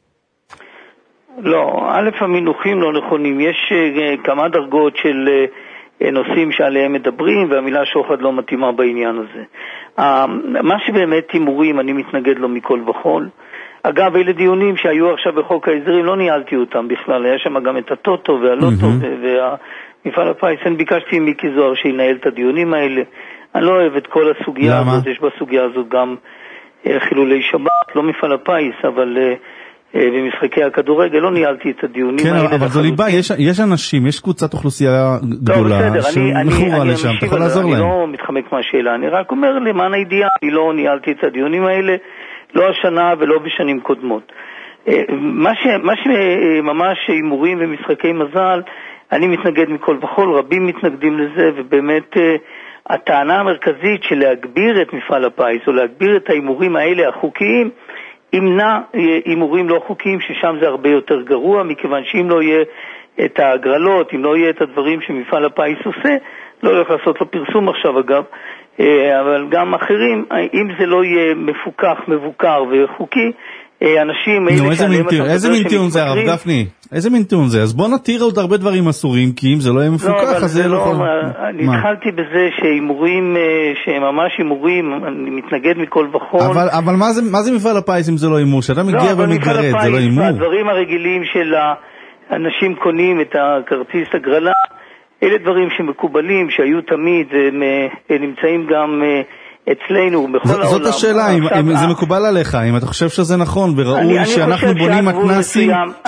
Speaker 18: לא, א' המינוחים לא נכונים. יש uh, כמה דרגות של uh, נושאים שעליהם מדברים, והמילה שוחד לא מתאימה בעניין הזה. Uh, מה שבאמת הימורים, אני מתנגד לו מכל וכל. אגב, אלה דיונים שהיו עכשיו בחוק ההסדרים, לא ניהלתי אותם בכלל. היה שם גם את הטוטו והלוטו mm-hmm. והמפעל הפיס. אני ביקשתי עם מיקי זוהר שינהל את הדיונים האלה. אני לא אוהב את כל הסוגיה
Speaker 2: למה?
Speaker 18: הזאת. יש בסוגיה הזאת גם uh, חילולי שבת, לא מפעל הפיס, אבל... Uh, במשחקי הכדורגל, לא ניהלתי את הדיונים
Speaker 2: כן,
Speaker 18: האלה.
Speaker 2: כן, אבל זו ליבה, יש, יש אנשים, יש קבוצת אוכלוסייה גדולה שמכורה לשם, אתה יכול לעזור להם.
Speaker 18: אני לא מתחמק מהשאלה, אני רק אומר למען הידיעה, אני לא ניהלתי את הדיונים האלה, לא השנה ולא בשנים קודמות. מה, ש, מה שממש הימורים ומשחקי מזל, אני מתנגד מכל וכל, רבים מתנגדים לזה, ובאמת הטענה המרכזית של להגביר את מפעל הפיס, או להגביר את ההימורים האלה החוקיים, ימנע הימורים לא חוקיים, ששם זה הרבה יותר גרוע, מכיוון שאם לא יהיה את ההגרלות, אם לא יהיה את הדברים שמפעל הפיס עושה, לא הולך לעשות לו פרסום עכשיו אגב, אבל גם אחרים, אם זה לא יהיה מפוקח, מבוקר וחוקי, אנשים...
Speaker 2: נו, איזה מין טיעון, איזה מין טיעון זה, הרב גפני? איזה מין טיעון זה? אז בוא נתיר עוד הרבה דברים אסורים, כי אם זה לא יהיה מפוקח, אז זה לא...
Speaker 18: אני התחלתי בזה שהימורים, שהם ממש הימורים, אני מתנגד מכל וכל.
Speaker 2: אבל מה זה מפעל הפיס אם זה לא הימור? שאתה מגיע ומתגרד, זה לא הימור.
Speaker 18: הדברים הרגילים של האנשים קונים את הכרטיס הגרלה, אלה דברים שמקובלים, שהיו תמיד, הם נמצאים גם אצלנו, בכל העולם.
Speaker 2: זאת השאלה, אם זה מקובל עליך, אם אתה חושב שזה נכון, וראוי שאנחנו בונים מתנסים...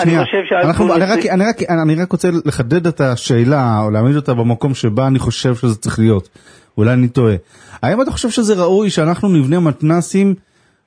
Speaker 2: אני רק רוצה לחדד את השאלה, או להעמיד אותה במקום שבה אני חושב שזה צריך להיות. אולי אני טועה. האם אתה חושב שזה ראוי שאנחנו נבנה מתנסים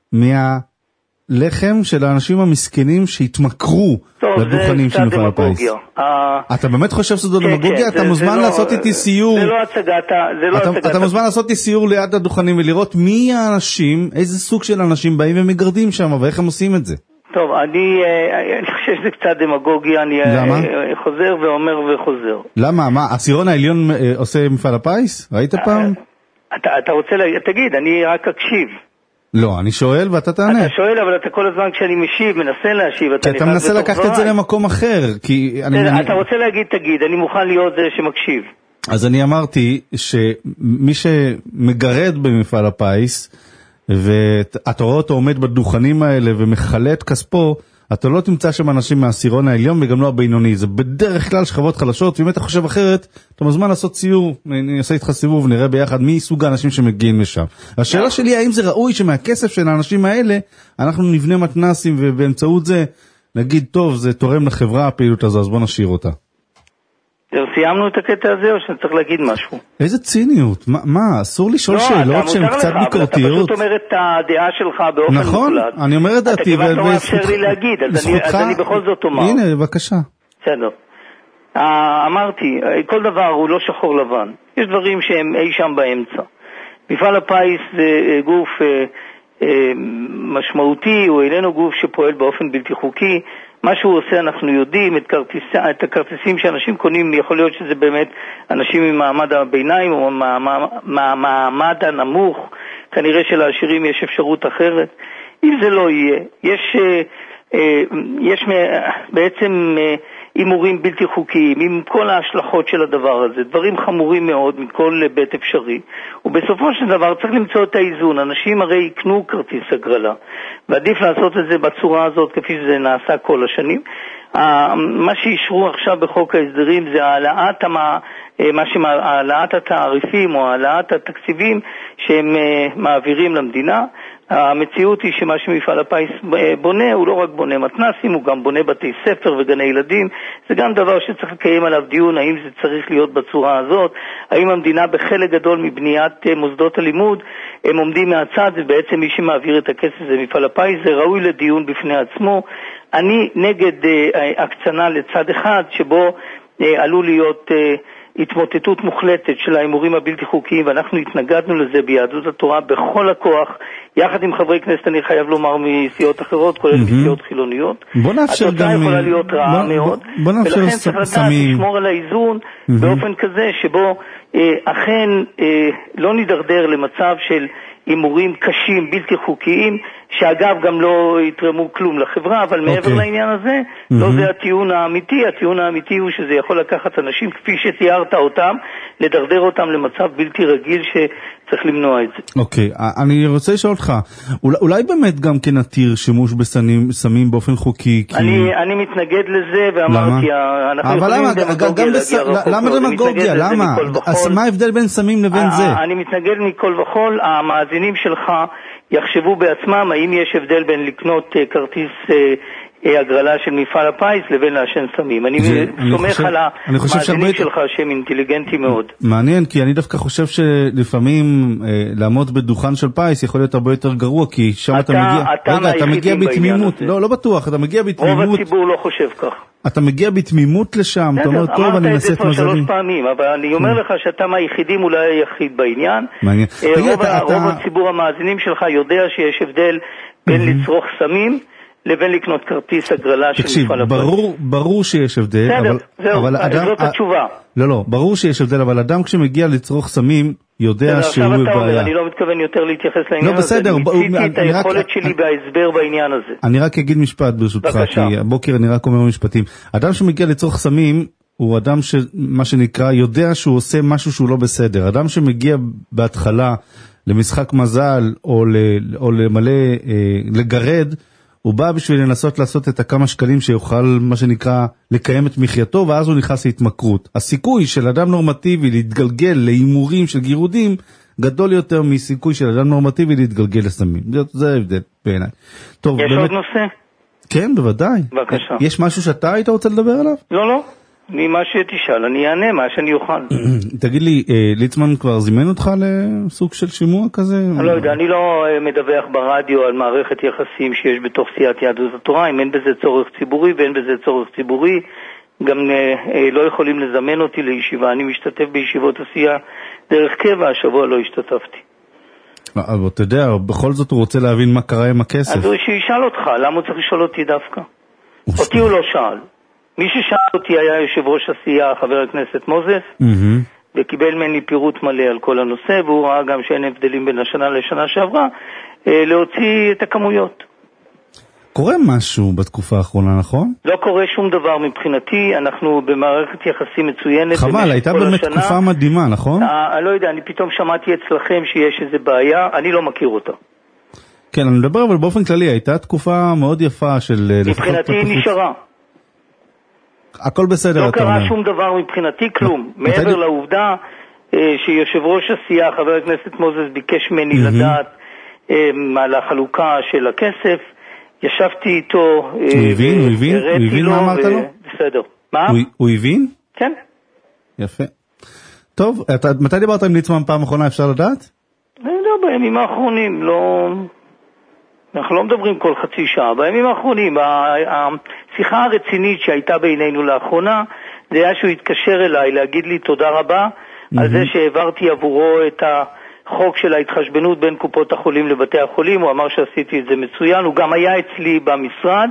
Speaker 2: מהלחם של האנשים המסכנים שהתמכרו לדוכנים של מפעל הפיס? אתה באמת חושב שזו דמגוגיה? אתה מוזמן לעשות איתי סיור.
Speaker 18: זה לא הצגת.
Speaker 2: אתה מוזמן לעשות איתי סיור ליד הדוכנים ולראות מי האנשים, איזה סוג של אנשים באים ומגרדים שם, ואיך הם עושים את זה.
Speaker 18: טוב, אני חושב שזה קצת דמגוגיה, אני חוזר ואומר וחוזר.
Speaker 2: למה? מה, הסירון העליון עושה מפעל הפיס? ראית פעם?
Speaker 18: אתה רוצה, תגיד, אני רק אקשיב.
Speaker 2: לא, אני שואל ואתה תענה.
Speaker 18: אתה שואל, אבל אתה כל הזמן כשאני משיב, מנסה להשיב.
Speaker 2: כי אתה מנסה לקחת את זה למקום אחר.
Speaker 18: אתה רוצה להגיד, תגיד, אני מוכן להיות זה שמקשיב.
Speaker 2: אז אני אמרתי שמי שמגרד במפעל הפיס, ואתה רואה אותו עומד בדוכנים האלה ומחלה את כספו, אתה לא תמצא שם אנשים מהסירון העליון וגם לא הבינוני, זה בדרך כלל שכבות חלשות, ואם אתה חושב אחרת, אתה מוזמן לעשות ציור, אני אעשה איתך סיבוב ונראה ביחד מי סוג האנשים שמגיעים לשם. השאלה שלי, האם זה ראוי שמהכסף של האנשים האלה, אנחנו נבנה מתנסים ובאמצעות זה נגיד, טוב, זה תורם לחברה הפעילות הזו, אז בוא נשאיר אותה.
Speaker 18: סיימנו את הקטע הזה או שצריך להגיד משהו?
Speaker 2: איזה ציניות, מה, אסור לשאול שאלות שהן קצת ביקורתיות?
Speaker 18: אתה פשוט אומר את הדעה שלך באופן מוחלט.
Speaker 2: נכון, אני אומר את דעתי.
Speaker 18: אתה כמעט לא מאפשר לי להגיד, אז אני בכל זאת אומר.
Speaker 2: הנה, בבקשה.
Speaker 18: בסדר. אמרתי, כל דבר הוא לא שחור לבן. יש דברים שהם אי שם באמצע. מפעל הפיס זה גוף משמעותי, הוא איננו גוף שפועל באופן בלתי חוקי. מה שהוא עושה אנחנו יודעים, את, כרטיס, את הכרטיסים שאנשים קונים, יכול להיות שזה באמת אנשים ממעמד הביניים או מהמעמד הנמוך, כנראה שלעשירים יש אפשרות אחרת. אם זה לא יהיה, יש, יש בעצם אימורים בלתי חוקיים, עם כל ההשלכות של הדבר הזה, דברים חמורים מאוד מכל בית אפשרי, ובסופו של דבר צריך למצוא את האיזון. אנשים הרי יקנו כרטיס הגרלה, ועדיף לעשות את זה בצורה הזאת כפי שזה נעשה כל השנים. מה שישרו עכשיו בחוק ההסדרים זה העלאת, המה, מה שמה, העלאת התעריפים או העלאת התקציבים שהם מעבירים למדינה. המציאות היא שמה שמפעל הפיס בונה, הוא לא רק בונה מתנסים, הוא גם בונה בתי ספר וגני ילדים. זה גם דבר שצריך לקיים עליו דיון, האם זה צריך להיות בצורה הזאת, האם המדינה בחלק גדול מבניית מוסדות הלימוד הם עומדים מהצד, ובעצם מי שמעביר את הכסף זה מפעל הפיס. זה ראוי לדיון בפני עצמו. אני נגד הקצנה לצד אחד שבו עלול להיות התמוטטות מוחלטת של האימורים הבלתי חוקיים, ואנחנו התנגדנו לזה ביהדות התורה בכל הכוח, יחד עם חברי כנסת, אני חייב לומר, מסיעות אחרות, כולל מסיעות חילוניות.
Speaker 2: בוא נאפשר גם...
Speaker 18: התוצאה יכולה להיות רעה מאוד, ולכן צריך לדעת לשמור על האיזון באופן כזה שבו אכן לא נדרדר למצב של אימורים קשים, בלתי חוקיים, שאגב גם לא יתרמו כלום לחברה, אבל מעבר לעניין הזה, לא זה הטיעון האמיתי. הטיעון האמיתי הוא שזה יכול לקחת אנשים כפי שתיארת אותם, לדרדר אותם למצב בלתי רגיל שצריך למנוע את זה.
Speaker 2: אוקיי, אני רוצה לשאול אותך, אולי באמת גם כן נתיר שימוש בסמים באופן חוקי?
Speaker 18: אני מתנגד לזה, ואמרתי,
Speaker 2: אבל למה דמגוגיה? למה? מה ההבדל בין סמים לבין זה?
Speaker 18: אני מתנגד מכל וכל. המאזינים שלך יחשבו בעצמם האם יש הבדל בין לקנות כרטיס הגרלה של מפעל הפיס לבין לעשן סמים. אני סומך על המאזינים שלך שהם אינטליגנטים מאוד.
Speaker 2: מעניין, כי אני דווקא חושב שלפעמים לעמוד בדוכן של פיס יכול להיות הרבה יותר גרוע, כי שם אתה מגיע... רגע, אתה מגיע בתמימות. לא, לא בטוח, אתה מגיע בתמימות.
Speaker 18: רוב הציבור לא חושב כך.
Speaker 2: אתה מגיע בתמימות לשם, אתה אומר, טוב, אני מנסה את מזלים.
Speaker 18: אמרת את זה כבר שלוש פעמים, אבל אני אומר לך שאתה מהיחידים, אולי היחיד בעניין.
Speaker 2: מעניין.
Speaker 18: רוב הציבור המאזינים שלך יודע שיש הבדל בין לצרוך סמים לבין לקנות כרטיס הגרלה של מפעל הפיס.
Speaker 2: ברור, ברור שיש הבדל.
Speaker 18: בסדר, זהו, זאת התשובה.
Speaker 2: לא, לא, ברור שיש הבדל, אבל אדם כשמגיע לצרוך סמים, יודע שהוא בבעיה.
Speaker 18: אני לא מתכוון יותר להתייחס לעניין הזה.
Speaker 2: לא, בסדר.
Speaker 18: ניסיתי את היכולת שלי בהסבר בעניין הזה.
Speaker 2: אני רק אגיד משפט ברשותך, כי הבוקר אני רק אומר משפטים. אדם שמגיע לצרוך סמים, הוא אדם שמה שנקרא, יודע שהוא עושה משהו שהוא לא בסדר. אדם שמגיע בהתחלה למשחק מזל, או למלא, לגרד, הוא בא בשביל לנסות לעשות את הכמה שקלים שיוכל, מה שנקרא, לקיים את מחייתו, ואז הוא נכנס להתמכרות. הסיכוי של אדם נורמטיבי להתגלגל לאימורים של גירודים, גדול יותר מסיכוי של אדם נורמטיבי להתגלגל לסמים. זה, זה ההבדל בעיניי. טוב,
Speaker 18: יש
Speaker 2: באמת...
Speaker 18: עוד נושא?
Speaker 2: כן, בוודאי.
Speaker 18: בבקשה.
Speaker 2: יש משהו שאתה היית רוצה לדבר עליו?
Speaker 18: לא, לא. ממה שתשאל, אני אענה, מה שאני אוכל.
Speaker 2: תגיד לי, ליצמן כבר זימן אותך לסוג של שימוע כזה?
Speaker 18: אני לא יודע, אני לא מדווח ברדיו על מערכת יחסים שיש בתוך סיעת יהדות התורה, אם אין בזה צורך ציבורי ואין בזה צורך ציבורי, גם לא יכולים לזמן אותי לישיבה, אני משתתף בישיבות הסיעה דרך קבע, השבוע לא השתתפתי.
Speaker 2: אבל אתה יודע, בכל זאת הוא רוצה להבין מה קרה עם הכסף.
Speaker 18: אז הוא שישאל אותך, למה הוא צריך לשאול אותי דווקא? אותי הוא לא שאל. מי ששאל אותי היה יושב ראש הסיעה, חבר הכנסת מוזס, וקיבל ממני פירוט מלא על כל הנושא, והוא ראה גם שאין הבדלים בין השנה לשנה שעברה, להוציא את הכמויות.
Speaker 2: קורה משהו בתקופה האחרונה, נכון?
Speaker 18: לא קורה שום דבר מבחינתי, אנחנו במערכת יחסים מצוינת.
Speaker 2: חבל, הייתה באמת תקופה מדהימה, נכון?
Speaker 18: אני לא יודע, אני פתאום שמעתי אצלכם שיש איזו בעיה, אני לא מכיר אותה.
Speaker 2: כן, אני מדבר אבל באופן כללי, הייתה תקופה מאוד יפה של...
Speaker 18: מבחינתי היא נשארה.
Speaker 2: הכל בסדר,
Speaker 18: לא
Speaker 2: אתה אומר.
Speaker 18: קרה שום דבר מבחינתי, כלום. מעבר לעובדה שיושב ראש הסיעה, חבר הכנסת מוזס, ביקש ממני לדעת על החלוקה של הכסף, ישבתי איתו,
Speaker 2: הוא הבין? הוא הבין? הוא הבין מה אמרת לו?
Speaker 18: בסדר. מה?
Speaker 2: הוא הבין?
Speaker 18: כן.
Speaker 2: יפה. טוב, מתי דיברת עם ליצמן פעם אחרונה, אפשר לדעת?
Speaker 18: אני יודע, בימים האחרונים, לא... אנחנו לא מדברים כל חצי שעה. בימים האחרונים, השיחה הרצינית שהייתה בינינו לאחרונה, זה היה שהוא התקשר אליי להגיד לי תודה רבה על זה שהעברתי עבורו את החוק של ההתחשבנות בין קופות החולים לבתי החולים. הוא אמר שעשיתי את זה מצוין. הוא גם היה אצלי במשרד,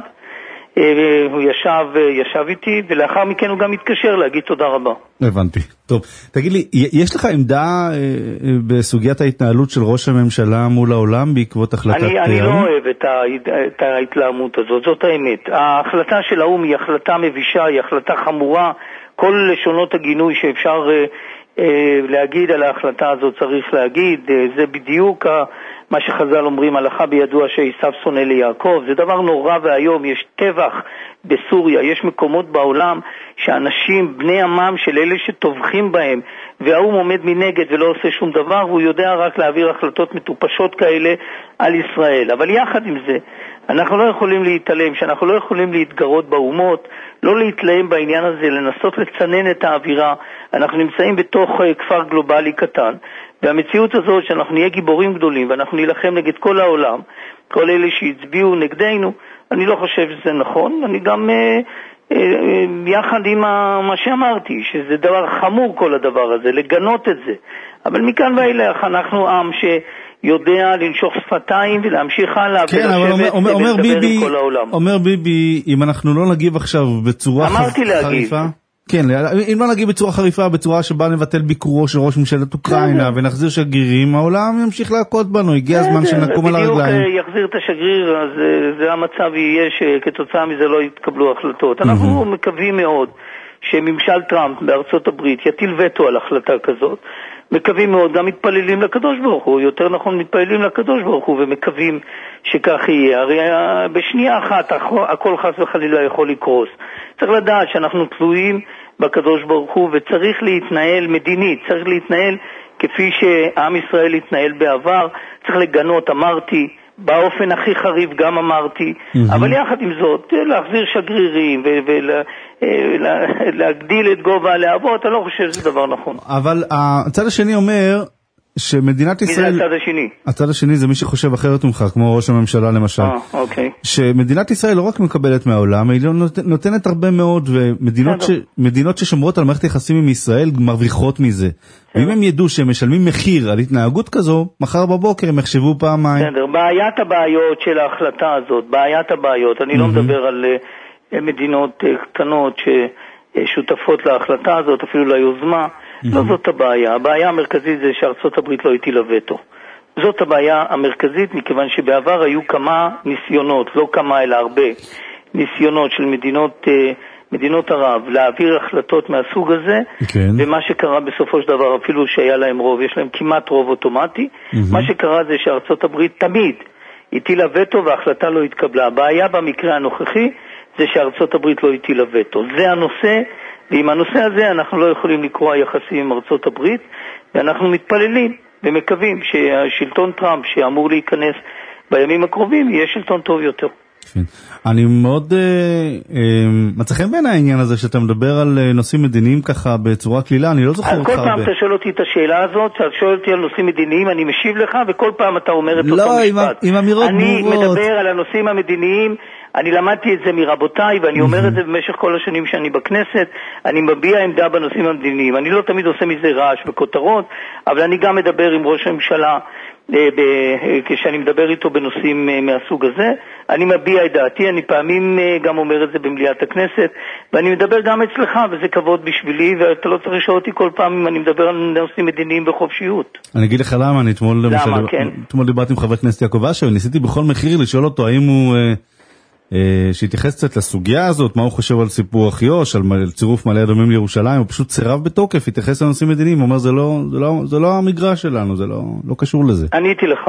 Speaker 18: הוא ישב, ישב איתי, ולאחר מכן הוא גם התקשר להגיד תודה רבה.
Speaker 2: הבנתי. טוב, תגיד לי, יש לך עמדה בסוגיית ההתנהלות של ראש הממשלה מול העולם בעקבות החלטת...
Speaker 18: אני, אני לא אוהב את, ה, את ההתלהמות הזאת, זאת האמת. ההחלטה של האום היא החלטה מבישה, היא החלטה חמורה, כל לשונות הגינוי שאפשר אה, אה, להגיד על ההחלטה הזאת צריך להגיד, אה, זה בדיוק ה... מה שחז"ל אומרים, הלכה בידוע שעשיו שונא ליעקב, זה דבר נורא והיום, יש טבח בסוריה, יש מקומות בעולם שאנשים, בני עמם של אלה שטובחים בהם, והאום עומד מנגד ולא עושה שום דבר, והוא יודע רק להעביר החלטות מטופשות כאלה על ישראל. אבל יחד עם זה, אנחנו לא יכולים להתעלם, שאנחנו לא יכולים להתגרות באומות, לא להתלהם בעניין הזה, לנסות לצנן את האווירה. אנחנו נמצאים בתוך כפר גלובלי קטן, והמציאות הזאת שאנחנו נהיה גיבורים גדולים ואנחנו נילחם נגד כל העולם, כל אלה שהצביעו נגדנו, אני לא חושב שזה נכון. אני גם אה, אה, יחד עם מה שאמרתי, שזה דבר חמור כל הדבר הזה, לגנות את זה. אבל מכאן ואילך אנחנו עם שיודע לנשוך שפתיים ולהמשיך הלאה
Speaker 2: כן,
Speaker 18: ולשבת
Speaker 2: אומר, אומר
Speaker 18: ולדבר
Speaker 2: ביבי,
Speaker 18: עם כל העולם.
Speaker 2: אומר ביבי, אם אנחנו לא נגיב עכשיו בצורה
Speaker 18: אמרתי
Speaker 2: ח...
Speaker 18: להגיב.
Speaker 2: חריפה... כן, אם לא נגיד בצורה חריפה, בצורה שבה נבטל ביקורו של ראש ממשלת אוקראינה ונחזיר שגרירים, העולם ימשיך להכות בנו, הגיע הזמן שנקום על הרגליים.
Speaker 18: בדיוק יחזיר את השגריר, אז זה המצב יהיה שכתוצאה מזה לא יתקבלו החלטות. אנחנו מקווים מאוד שממשל טראמפ בארצות הברית יטיל וטו על החלטה כזאת, מקווים מאוד, גם מתפללים לקדוש ברוך הוא, יותר נכון מתפללים לקדוש ברוך הוא ומקווים שכך יהיה. הרי בשנייה אחת הכל חס וחלילה יכול לקרוס. צריך לדעת שאנחנו תלויים בקדוש ברוך הוא וצריך להתנהל מדינית, צריך להתנהל כפי שעם ישראל התנהל בעבר, צריך לגנות, אמרתי, באופן הכי חריף גם אמרתי, mm-hmm. אבל יחד עם זאת, להחזיר שגרירים ולהגדיל את גובה הלהבות, אני לא חושב שזה דבר נכון.
Speaker 2: אבל הצד השני אומר שמדינת ישראל...
Speaker 18: מי זה הצד השני?
Speaker 2: הצד השני זה מי שחושב אחרת ממך, כמו ראש הממשלה למשל.
Speaker 18: אה, אוקיי.
Speaker 2: שמדינת ישראל לא רק מקבלת מהעולם, היא נותנת הרבה מאוד, ומדינות ש... מדינות ששומרות על מערכת יחסים עם ישראל מרוויחות מזה. ואם הם ידעו שהם משלמים מחיר על התנהגות כזו, מחר בבוקר הם יחשבו פעמיים.
Speaker 18: בסדר, בעיית הבעיות של ההחלטה הזאת, בעיית הבעיות, אני לא מדבר על מדינות קטנות ששותפות להחלטה הזאת, אפילו ליוזמה, לא זאת הבעיה. הבעיה המרכזית זה שארצות הברית לא הטילה וטו. זאת הבעיה המרכזית, מכיוון שבעבר היו כמה ניסיונות, לא כמה אלא הרבה ניסיונות של מדינות, מדינות ערב להעביר החלטות מהסוג הזה, כן. ומה שקרה בסופו של דבר, אפילו שהיה להם רוב, יש להם כמעט רוב אוטומטי, mm-hmm. מה שקרה זה שארצות הברית תמיד הטילה וטו וההחלטה לא התקבלה. הבעיה במקרה הנוכחי זה שארצות הברית לא הטילה וטו. זה הנושא, ועם הנושא הזה אנחנו לא יכולים לקרוא יחסים עם ארצות הברית, ואנחנו מתפללים ומקווים שהשלטון טראמפ שאמור להיכנס בימים הקרובים יהיה שלטון טוב יותר.
Speaker 2: אני מאוד מצא חן בעיני העניין הזה שאתה מדבר על נושאים מדיניים ככה בצורה כלילה, אני לא זוכר אותך.
Speaker 18: כל פעם אתה שואל אותי את השאלה הזאת, אתה שואל אותי על נושאים מדיניים, אני משיב לך וכל פעם אתה אומר את אותו משפט.
Speaker 2: עם אמירות ברורות.
Speaker 18: אני מדבר על הנושאים המדיניים, אני למדתי את זה מרבותיי ואני אומר את זה במשך כל השנים שאני בכנסת, אני מביע עמדה בנושאים המדיניים, אני לא תמיד עושה מזה רעש וכותרות, אבל אני גם מדבר עם ראש הממשלה כשאני מדבר איתו בנושאים מהסוג הזה, אני מביע את דעתי, אני פעמים גם אומר את זה במליאת הכנסת, ואני מדבר גם אצלך, וזה כבוד בשבילי, ואתה לא צריך לשאול אותי כל פעם אם אני מדבר על נושאים מדיניים בחופשיות.
Speaker 2: אני אגיד לך למה, אני אתמול,
Speaker 18: למה, כן?
Speaker 2: אתמול דיברתי עם חבר הכנסת יעקב אשר, וניסיתי בכל מחיר לשאול אותו האם הוא שהתייחס קצת לסוגיה הזאת, מה הוא חושב על סיפור אחיוש, על צירוף מעלה אדומים לירושלים, הוא פשוט סירב בתוקף, התייחס לנושאים מדיניים, הוא אומר זה לא, זה לא, זה לא המגרש שלנו, זה לא, לא קשור לזה.
Speaker 18: אני הייתי לך.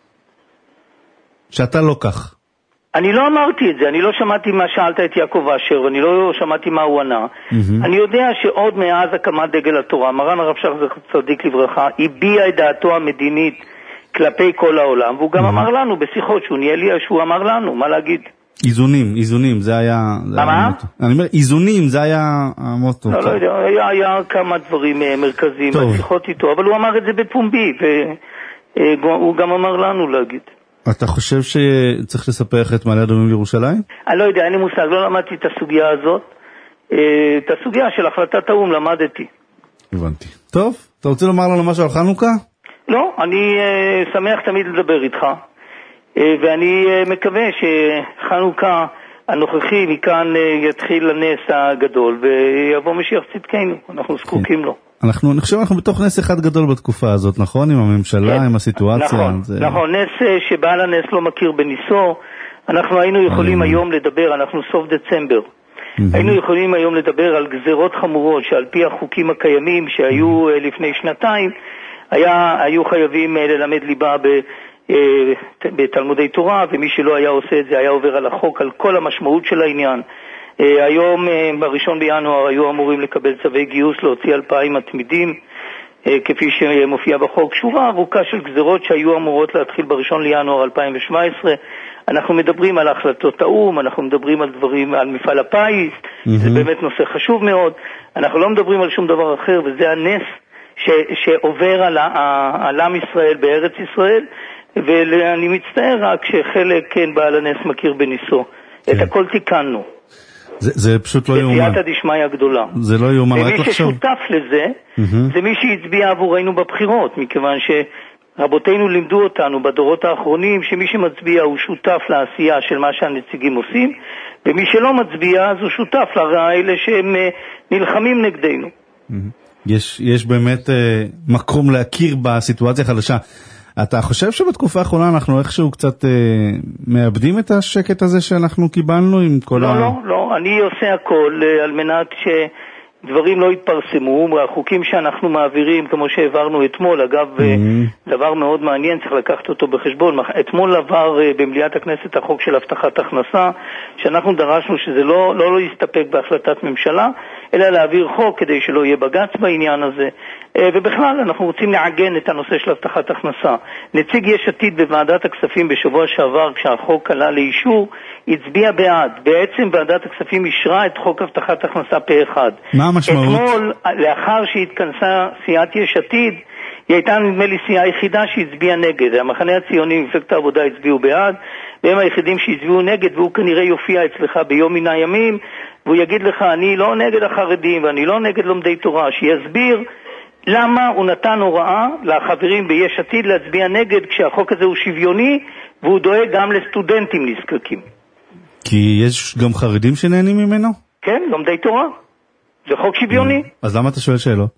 Speaker 2: שאתה לא כך.
Speaker 18: אני לא אמרתי את זה, אני לא שמעתי מה שאלת את יעקב אשר, ואני לא שמעתי מה הוא ענה. Mm-hmm. אני יודע שעוד מאז הקמת דגל התורה, מרן הרב שך זכר צדיק לברכה, הביע את דעתו המדינית כלפי כל העולם, והוא גם mm-hmm. אמר לנו בשיחות שהוא ניהל לי, שהוא אמר לנו, מה להגיד?
Speaker 2: איזונים, איזונים, זה היה...
Speaker 18: מה?
Speaker 2: אני אומר, איזונים, זה היה המוטו.
Speaker 18: לא, לא יודע, היה, היה כמה דברים מרכזיים בשיחות איתו, אבל הוא אמר את זה בפומבי, והוא גם אמר לנו להגיד.
Speaker 2: אתה חושב שצריך לספח את מעלה אדומים לירושלים?
Speaker 18: אני לא יודע, אין לי מושג, לא למדתי את הסוגיה הזאת. את הסוגיה של החלטת האום למדתי.
Speaker 2: הבנתי. טוב, אתה רוצה לומר לנו משהו על חנוכה?
Speaker 18: לא, אני שמח תמיד לדבר איתך. ואני מקווה שחנוכה הנוכחי מכאן יתחיל הנס הגדול ויבוא משיח צדקנו, אנחנו זקוקים לו.
Speaker 2: אנחנו, אני חושב אנחנו בתוך נס אחד גדול בתקופה הזאת, נכון? עם הממשלה, עם הסיטואציה.
Speaker 18: נכון, נכון, נס שבעל הנס לא מכיר בניסו, אנחנו היינו יכולים היום לדבר, אנחנו סוף דצמבר, היינו יכולים היום לדבר על גזירות חמורות שעל פי החוקים הקיימים שהיו לפני שנתיים, היו חייבים ללמד ליבה ב... בתלמודי תורה, ומי שלא היה עושה את זה היה עובר על החוק, על כל המשמעות של העניין. היום, בראשון בינואר, היו אמורים לקבל צווי גיוס להוציא אלפיים מתמידים, כפי שמופיע בחוק, שורה ארוכה של גזירות שהיו אמורות להתחיל בראשון לינואר אלפיים שבע עשרה. אנחנו מדברים על החלטות האום, אנחנו מדברים על דברים, על מפעל הפיס, mm-hmm. זה באמת נושא חשוב מאוד. אנחנו לא מדברים על שום דבר אחר, וזה הנס ש, שעובר על, על עם ישראל בארץ ישראל, ואני מצטער רק שחלק כן בעל הנס מכיר בניסו. כן. את הכל תיקנו.
Speaker 2: זה, זה פשוט לא יאומן.
Speaker 18: בסייעתא דשמיא הגדולה.
Speaker 2: זה לא יאומן, רק לחשוב.
Speaker 18: ומי ששותף לזה, mm-hmm. זה מי שהצביע עבורנו בבחירות, מכיוון שרבותינו לימדו אותנו בדורות האחרונים, שמי שמצביע הוא שותף לעשייה של מה שהנציגים עושים, ומי שלא מצביע אז הוא שותף לאלה שהם נלחמים נגדנו.
Speaker 2: Mm-hmm. יש, יש באמת אה, מקום להכיר בסיטואציה החדשה. אתה חושב שבתקופה האחרונה אנחנו איכשהו קצת אה, מאבדים את השקט הזה שאנחנו קיבלנו עם כל
Speaker 18: לא,
Speaker 2: ה...
Speaker 18: לא, לא, לא. אני עושה הכל אה, על מנת שדברים לא יתפרסמו. החוקים שאנחנו מעבירים, כמו שהעברנו אתמול, אגב, mm-hmm. דבר מאוד מעניין, צריך לקחת אותו בחשבון. אתמול עבר אה, במליאת הכנסת החוק של הבטחת הכנסה, שאנחנו דרשנו שזה לא, לא, לא יסתפק בהחלטת ממשלה, אלא להעביר חוק כדי שלא יהיה בג"ץ בעניין הזה. ובכלל אנחנו רוצים לעגן את הנושא של הבטחת הכנסה. נציג יש עתיד בוועדת הכספים בשבוע שעבר, כשהחוק עלה לאישור, הצביע בעד. בעצם ועדת הכספים אישרה את חוק הבטחת הכנסה פה אחד.
Speaker 2: מה המשמעות?
Speaker 18: אתמול, לאחר שהתכנסה סיעת יש עתיד, היא הייתה נדמה לי סיעה היחידה שהצביעה נגד. המחנה הציוני, מפלגת העבודה, הצביעו בעד, והם היחידים שהצביעו נגד, והוא כנראה יופיע אצלך ביום מן הימים, והוא יגיד לך, אני לא נגד החרדים ואני לא נגד לומדי תורה, שיסביר למה הוא נתן הוראה לחברים ביש עתיד להצביע נגד כשהחוק הזה הוא שוויוני והוא דואג גם לסטודנטים נזקקים.
Speaker 2: כי יש גם חרדים שנהנים ממנו?
Speaker 18: כן, לומדי תורה. זה חוק שוויוני.
Speaker 2: אז למה אתה שואל שאלות?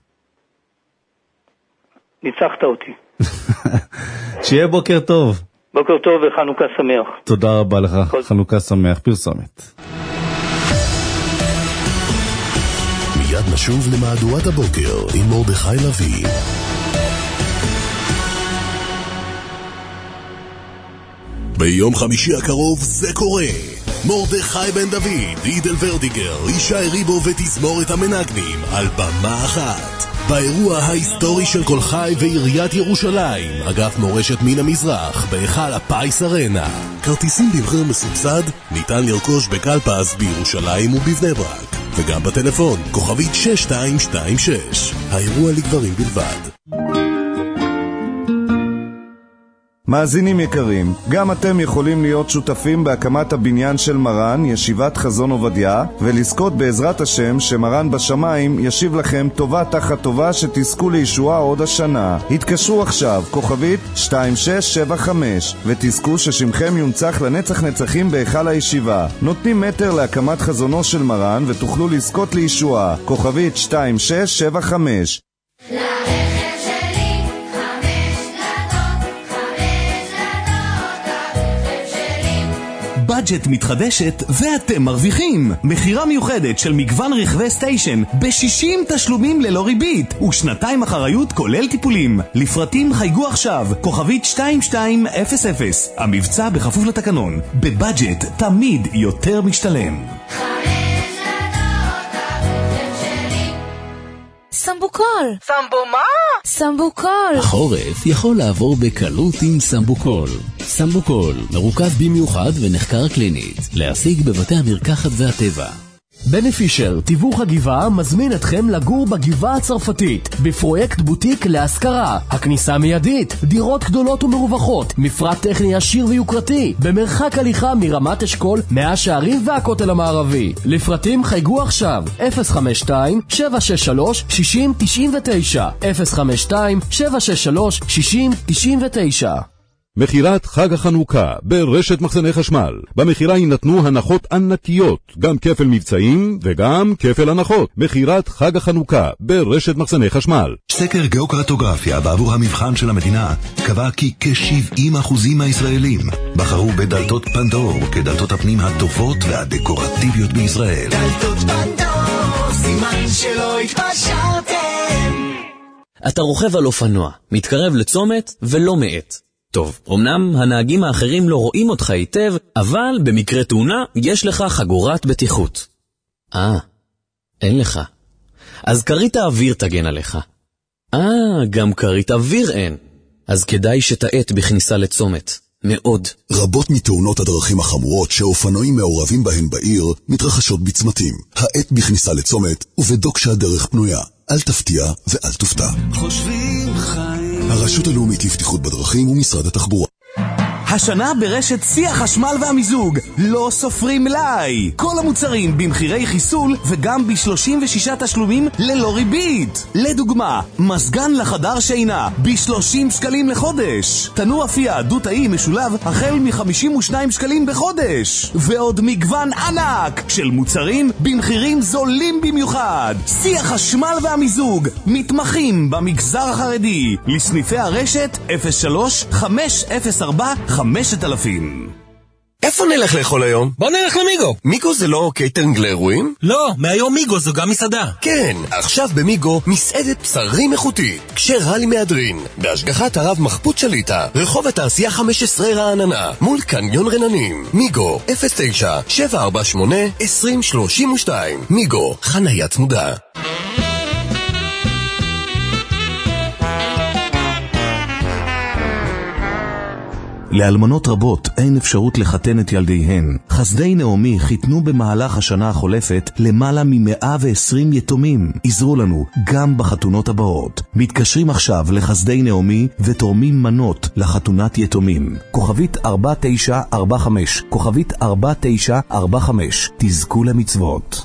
Speaker 18: ניצחת אותי.
Speaker 2: שיהיה בוקר טוב.
Speaker 18: בוקר טוב וחנוכה שמח.
Speaker 2: תודה רבה לך, כל... חנוכה שמח. פרסומת.
Speaker 1: מיד נשוב למהדורת הבוקר עם מרדכי לוי. ביום חמישי הקרוב זה קורה. מרדכי בן דוד, עידל ורדיגר, ישי ריבו ותזמורת המנגנים על במה אחת. באירוע ההיסטורי של כל חי ועיריית ירושלים, אגף מורשת מן המזרח, בהיכל הפייס ארנה. כרטיסים במחיר מסובסד ניתן לרכוש בקלפז בירושלים ובבני ברק, וגם בטלפון, כוכבית שש שתיים שתיים שש. האירוע לגברים בלבד.
Speaker 16: מאזינים יקרים, גם אתם יכולים להיות שותפים בהקמת הבניין של מרן, ישיבת חזון עובדיה, ולזכות בעזרת השם שמרן בשמיים ישיב לכם טובה תחת טובה שתזכו לישועה עוד השנה. התקשרו עכשיו, כוכבית שתיים שש שבע חמש, ותזכו ששמכם יונצח לנצח נצחים בהיכל הישיבה. נותנים מטר להקמת חזונו של מרן ותוכלו לזכות לישועה. כוכבית שתיים שש שבע חמש.
Speaker 8: בדג'ט מתחדשת ואתם מרוויחים. מחירה מיוחדת של מגוון רכבי סטיישן ב-שישים תשלומים ללא ריבית ושנתיים אחריות כולל טיפולים. לפרטים חייגו עכשיו, כוכבית שתיים שתיים אפס אפס. המבצע בכפוף לתקנון. בבדג'ט תמיד יותר משתלם.
Speaker 12: סמבוקול.
Speaker 19: סמבו מה?
Speaker 12: סמבוקול.
Speaker 20: החורף יכול לעבור בקלות עם סמבוקול. סמבוקול מרוכז במיוחד ונחקר קלינית, להשיג בבתי המרקחת והטבע.
Speaker 8: בנפישר, תיווך הגבעה מזמין אתכם לגור בגבעה הצרפתית בפרויקט בוטיק להשכרה. הכניסה מיידית, דירות גדולות ומרווחות, מפרט טכני עשיר ויוקרתי, במרחק הליכה מרמת אשכול, מאה שערים והכותל המערבי. לפרטים חייגו עכשיו אפס חמש שתיים שבע שש שלוש שש אפס תשע תשע אפס חמש שתיים שבע שש שלוש שש אפס תשע תשע.
Speaker 21: מחירת חג החנוכה ברשת מחסני חשמל. במחירה יינתנו הנחות ענקיות, גם כפל מבצעים וגם כפל הנחות. מחירת חג החנוכה ברשת מחסני חשמל.
Speaker 6: סקר גיאוקרטוגרפיה בעבור המבחן של המדינה קבע כי כ-שבעים אחוזים מהישראלים בחרו בדלתות פנדור כדלתות הפנים הטובות והדקורטיביות בישראל.
Speaker 15: דלתות פנדור, סימן שלא התפשרתם.
Speaker 20: אתה רוכב על אופנוע, מתקרב לצומת ולא מעט. טוב, אמנם הנהגים האחרים לא רואים אותך היטב, אבל במקרה תאונה יש לך חגורת בטיחות. אה, אין לך. אז קרית האוויר תגן עליך. אה, גם קרית אוויר אין. אז כדאי שתעט בכניסה לצומת. מאוד.
Speaker 1: רבות מתאונות הדרכים החמורות שאופנועים מעורבים בהן בעיר מתרחשות בצמתים. העט בכניסה לצומת ובדוק שהדרך פנויה. אל תפתיע ואל תופתע.
Speaker 15: חושבים חיים.
Speaker 1: הרשות הלאומית לבטיחות בדרכים ומשרד התחבורה.
Speaker 8: השנה ברשת שיא החשמל והמיזוג לא סופרים מלאי. כל המוצרים במחירי חיסול וגם ב-שלושים ושישה תשלומים ללא ריבית. לדוגמה, מזגן לחדר שינה ב-שלושים שקלים לחודש. תנוע פיה דו-תאי משולב החל מ-חמישים ושניים שקלים בחודש. ועוד מגוון ענק של מוצרים במחירים זולים במיוחד. שיא החשמל והמיזוג מתמחים במגזר החרדי. לסניפי הרשת אפס שלוש חמש אפס ארבע חמשת אלפים.
Speaker 22: איפה נלך לאכול היום?
Speaker 23: בוא נלך למיגו.
Speaker 22: מיגו זה לא קייטרינג לאירועים?
Speaker 23: לא, מהיום מיגו זו גם מסעדה.
Speaker 22: כן, עכשיו במיגו מסעדת בשרים איכותית, כשרה למהדרין, בהשגחת הרב מחפות שליטה, רחוב התעשייה חמש עשרה רעננה, מול קניון רננים. מיגו אפס תשע שבע ארבע שמונה עשרים שלושים ושתיים. מיגו, חניה צמודה.
Speaker 8: לאלמנות רבות אין אפשרות לחתן את ילדיהן. חסדי נעמי חיתנו במהלך השנה החולפת למעלה מ-מאה ועשרים יתומים. עזרו לנו גם בחתונות הבאות. מתקשרים עכשיו לחסדי נעמי ותורמים מנות לחתונת יתומים. כוכבית ארבע תשע ארבע חמש, כוכבית ארבע תשע ארבע חמש. תזכו למצוות.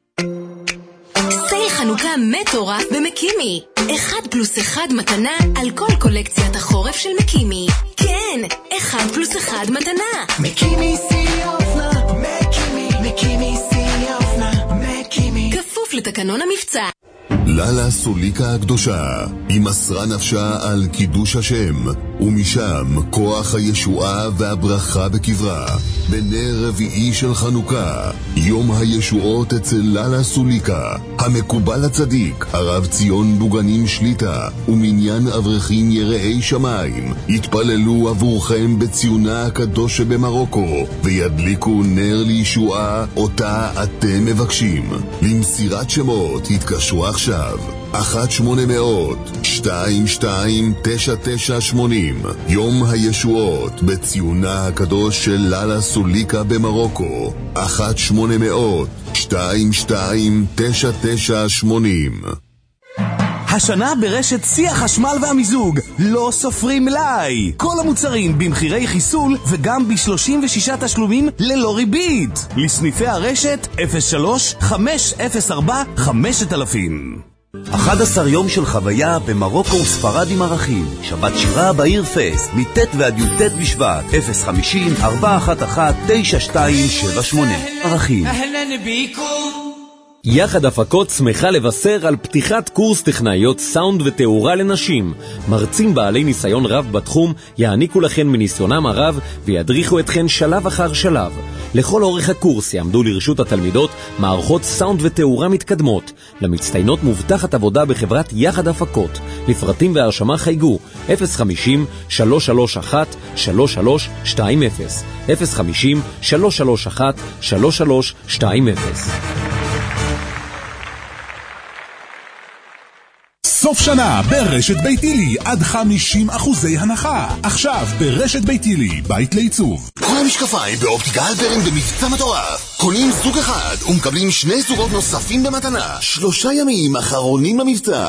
Speaker 10: סייל חנוכה מטורף במקימי. אחד פלוס אחד מתנה על כל קולקציית החורף של מקימי. כן, אחד פלוס אחד מתנה.
Speaker 15: מקימי סי אופנה, מקימי, מקימי סי אופנה, מקימי.
Speaker 10: כפוף לתקנון המבצע.
Speaker 1: ללה סוליקה הקדושה, היא מסרה נפשה על קידוש השם, ומשם כוח הישועה והברכה בקברה. בנר רביעי של חנוכה, יום הישועות אצל ללה סוליקה, המקובל הצדיק, הרב ציון בוגנים שליטה, ומניין אברכים יראי שמיים, יתפללו עבורכם בציונה הקדוש שבמרוקו, וידליקו נר לישועה אותה אתם מבקשים. למסירת שמות התקשרו עכשיו, אחת שמונה מאות שתיים שתיים תשע תשע שמונים. יום הישועות בציונה הקדוש של ללה סוליקה במרוקו, אחת שמונה מאות שתיים שתיים תשע תשע שמונים.
Speaker 8: השנה ברשת שיא החשמל והמיזוג לא סופרים מלאי. כל המוצרים במחירי חיסול וגם ב-שלושים ושישה תשלומים ללא ריבית. לסניפי הרשת אפס שלוש חמש אפס ארבע חמש אלפים.
Speaker 3: אחד עשר יום של חוויה במרוקו וספרד עם ערכים. שבת שירה בעיר פס, מט' ועד י"ט בשבט, אפס חמישים ארבע אחת אחת תשע שתיים שבע שמונה. ערכים.
Speaker 20: יחד הפקות שמחה לבשר על פתיחת קורס טכנאיות סאונד ותאורה לנשים. מרצים בעלי ניסיון רב בתחום יעניקו לכן מניסיונם הרב וידריכו אתכן שלב אחר שלב. לכל אורך הקורס יעמדו לרשות התלמידות מערכות סאונד ותאורה מתקדמות. למצטיינות מובטחת עבודה בחברת יחד הפקות. לפרטים והרשמה חייגו אפס חמישים שלוש שלוש אחת שלוש שלוש שתיים אפס, אפס חמישים שלוש שלוש אחת שלוש שלוש שתיים אפס.
Speaker 13: סוף שנה ברשת ביתילי עד חמישים אחוזי הנחה. עכשיו ברשת ביתילי, בית לעיצוב.
Speaker 1: כל המשקפיים באופטיקה הלפרין במבצע מטורף. קונים סוג אחד ומקבלים שני סוגות נוספים במתנה. שלושה ימים אחרונים למבצע.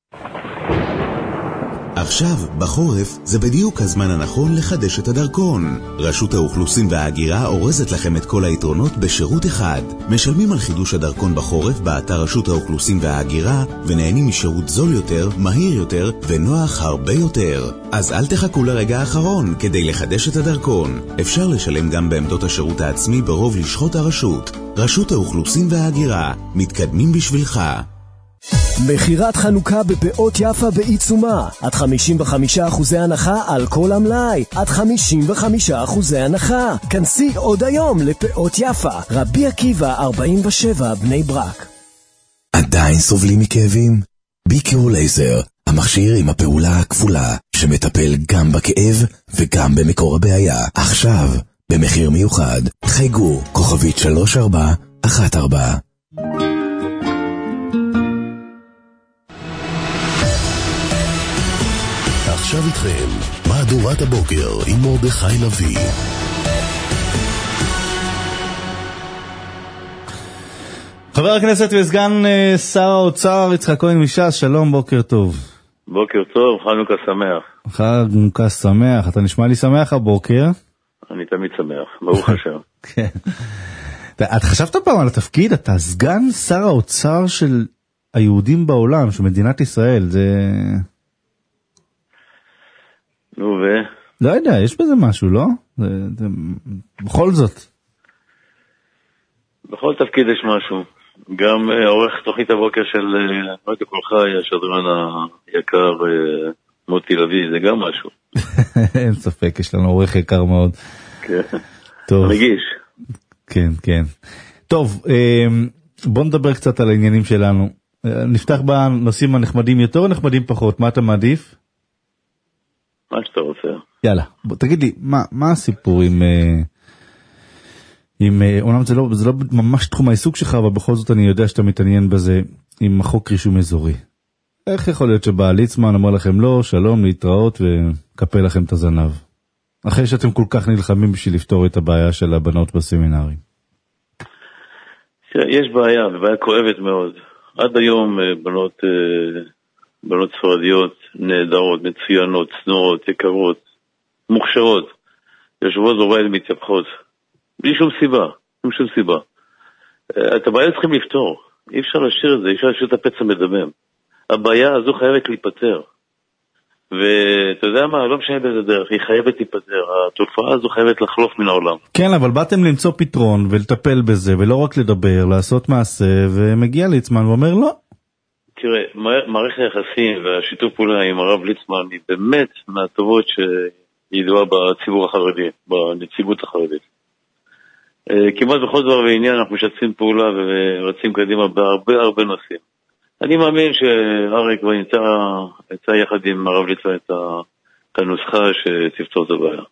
Speaker 6: עכשיו, בחורף, זה בדיוק הזמן הנכון לחדש את הדרכון. רשות האוכלוסין וההגירה אורזת לכם את כל היתרונות בשירות אחד. משלמים על חידוש הדרכון בחורף באתר רשות האוכלוסין וההגירה, ונהנים משירות זול יותר, מהיר יותר, ונוח הרבה יותר. אז אל תחכו לרגע האחרון כדי לחדש את הדרכון. אפשר לשלם גם בעמדות השירות העצמי ברוב לשכות הרשות. רשות האוכלוסין וההגירה, מתקדמים בשבילך.
Speaker 8: מחירת חנוכה בפאות יפה בעיצומה. עד חמישים וחמישה אחוזי הנחה על כל המלאי. עד חמישים וחמישה אחוזי הנחה. כנסי עוד היום לפאות יפה. רבי עקיבא ארבעים ושבע בני ברק.
Speaker 7: עדיין סובלים מכאבים? ביקור לייזר, המכשיר עם הפעולה הכפולה, שמטפל גם בכאב וגם במקור הבעיה. עכשיו, במחיר מיוחד, חייגו כוכבית שלוש ארבע אחת ארבע.
Speaker 1: עכשיו איתכם, מהדורת הבוקר עם מרדכי לוי.
Speaker 2: חבר הכנסת וסגן שר האוצר יצחק כהן מש"ס, שלום, בוקר טוב.
Speaker 4: בוקר טוב, חנוכה שמח.
Speaker 2: חנוכה שמח, אתה נשמע לי שמח הבוקר.
Speaker 4: אני תמיד שמח, ברוך השם.
Speaker 2: כן. את חשבת פעם על התפקיד, אתה סגן שר האוצר של היהודים בעולם, של מדינת ישראל, זה...
Speaker 4: נו ו...
Speaker 2: לא יודע, יש בזה משהו, לא? זה, זה... בכל זאת.
Speaker 4: בכל תפקיד יש משהו. גם uh, עורך תוכנית הבוקר של רדיו קול חי, השדרן היקר uh, מוטי לוי, זה גם משהו.
Speaker 2: אין ספק, יש לנו עורך יקר מאוד.
Speaker 4: כן.
Speaker 2: טוב.
Speaker 4: מגיש.
Speaker 2: כן, כן. טוב, בוא נדבר קצת על העניינים שלנו. נפתח בנושאים הנחמדים יותר או נחמדים פחות? מה אתה מעדיף?
Speaker 4: מה שאתה רוצה.
Speaker 2: יאללה, בוא, תגיד לי, מה, מה הסיפור עם... עם, אומנם זה לא, זה לא ממש תחום העיסוק שלך, אבל בכל זאת אני יודע שאתה מתעניין בזה, עם החוק רישום אזורי. איך יכול להיות שבא ליצמן אומר לכם לא, שלום, להתראות וקפל לכם את הזנב? אחרי שאתם כל כך נלחמים בשביל לפתור את הבעיה של הבנות בסמינרים.
Speaker 4: יש בעיה, בעיה כואבת מאוד. עד היום בנות, בנות ספרדיות נהדרות, מצוינות, צנועות, יקרות, מוכשרות, יושבות בבית מתייפחות. בלי שום סיבה, בלי שום סיבה. את הבעיה צריכים לפתור. אי אפשר להשאיר את זה, אי אפשר להשאיר את הפצע מדמם. הבעיה הזו חייבת להיפטר. ואתה יודע מה, לא משנה באיזה דרך, היא חייבת להיפטר. התופעה הזו חייבת לחלוף מן העולם.
Speaker 2: כן, אבל באתם למצוא פתרון ולטפל בזה, ולא רק לדבר, לעשות מעשה, ומגיע ליצמן ואומר לא.
Speaker 4: תראה, מערכת היחסים והשיתוף פעולה עם הרב ליצמן היא באמת מהטובות שידועה בציבור החרדי, בנציגות החרדית. כמעט בכל דבר ועניין אנחנו משתפים פעולה ורצים קדימה בהרבה הרבה נושאים. אני מאמין שאריק כבר יצא יחד עם הרב ליצמן את הנוסחה שתפתור את הבעיה.